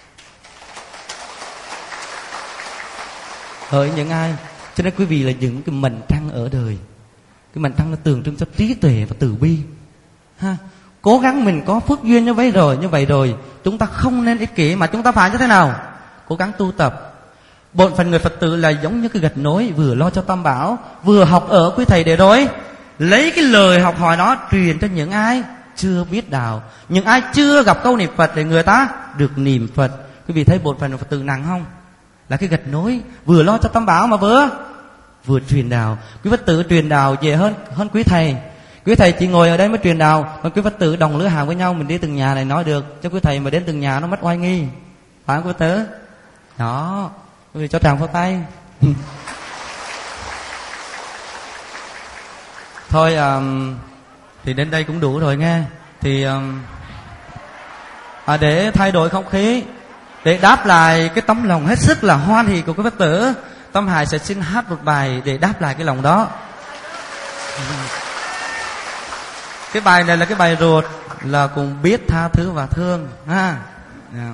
[SPEAKER 4] hỡi những ai. Cho nên quý vị là những cái mệnh trăng ở đời. Cái mệnh trăng nó tượng trưng cho trí tuệ và từ bi ha. Cố gắng mình có phước duyên như vậy rồi, như vậy rồi, chúng ta không nên ích kỷ, mà chúng ta phải như thế nào? Cố gắng tu tập. Bổn phận người Phật tử là giống như cái gạch nối, vừa lo cho tam bảo, vừa học ở quý thầy để rồi lấy cái lời học hỏi đó truyền cho những ai chưa biết đạo, những ai chưa gặp câu niệm Phật để người ta được niệm Phật. Quý vị thấy bổn phận người Phật tử nặng không? Là cái gạch nối, vừa lo cho tam bảo mà vừa vừa truyền đạo. Quý Phật tử truyền đạo dễ hơn hơn quý thầy. Quý thầy chỉ ngồi ở đây mới truyền đạo, còn quý Phật tử đồng lứa hàng với nhau, mình đi từng nhà này nói được, cho quý thầy mà đến từng nhà nó mất oai nghi, phải không quý Phật tử? Đó, quý vị cho tràng pháo tay. Thôi um, thì đến đây cũng đủ rồi nghe. Thì um, à, để thay đổi không khí, để đáp lại cái tấm lòng hết sức là hoan hỷ của quý Phật tử, Tâm Hải sẽ xin hát một bài để đáp lại cái lòng đó. Cái bài này là cái bài ruột, là cùng biết tha thứ và thương ha. Yeah.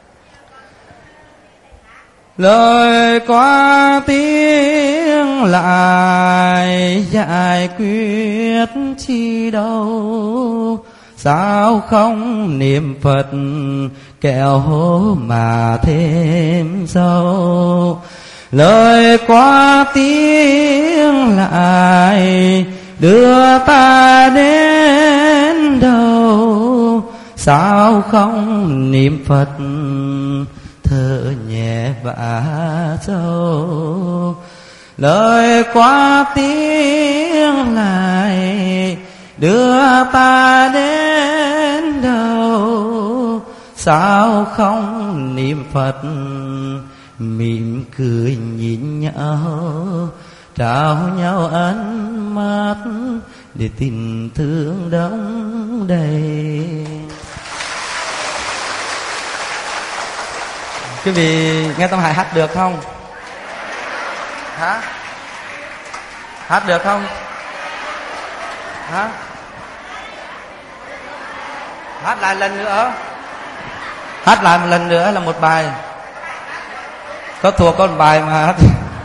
[SPEAKER 4] Lời qua tiếng lại giải quyết chi đâu, sao không niệm Phật kẻo mà thêm sâu. Lời qua tiếng lại đưa ta đến đâu, sao không niệm Phật thở nhẹ và sâu. Lời qua tiếng lại đưa ta đến đâu, sao không niệm Phật mỉm cười nhìn nhau, trao nhau ánh mắt để tình thương đong đầy. Quý vị nghe Tâm Hải hát được không? Hả? Hát được không? Hả? Hát lại lần nữa. Hát lại một lần nữa là một bài. Có thuộc có một bài mà hát.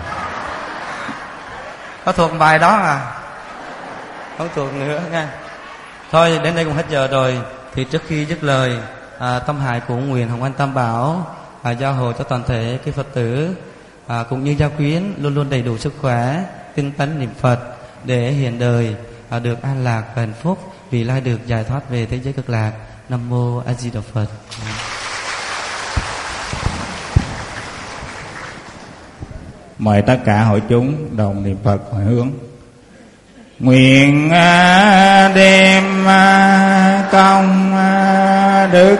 [SPEAKER 4] Có thuộc một bài đó à? Không thuộc nữa nha. Thôi đến đây cũng hết giờ rồi. Thì trước khi dứt lời, à, Tâm Hải cũng nguyện Hồng Anh Tam Bảo à, giao hộ cho toàn thể cái Phật tử à, cũng như gia quyến luôn luôn đầy đủ sức khỏe, tinh tấn niệm Phật để hiện đời à, được an lạc và hạnh phúc, vì lai được giải thoát về thế giới cực lạc. Nam Mô A Di Đà Phật.
[SPEAKER 2] Mời tất cả hội chúng đồng niệm Phật hồi hướng. Nguyện đem công đức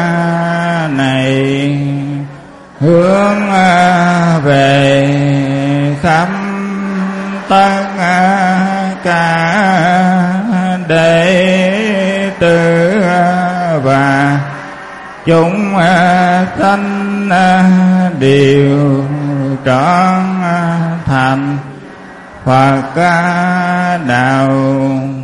[SPEAKER 2] này hướng về khắp tất cả đệ tử và chúng sanh đều trọn thành Phật đạo.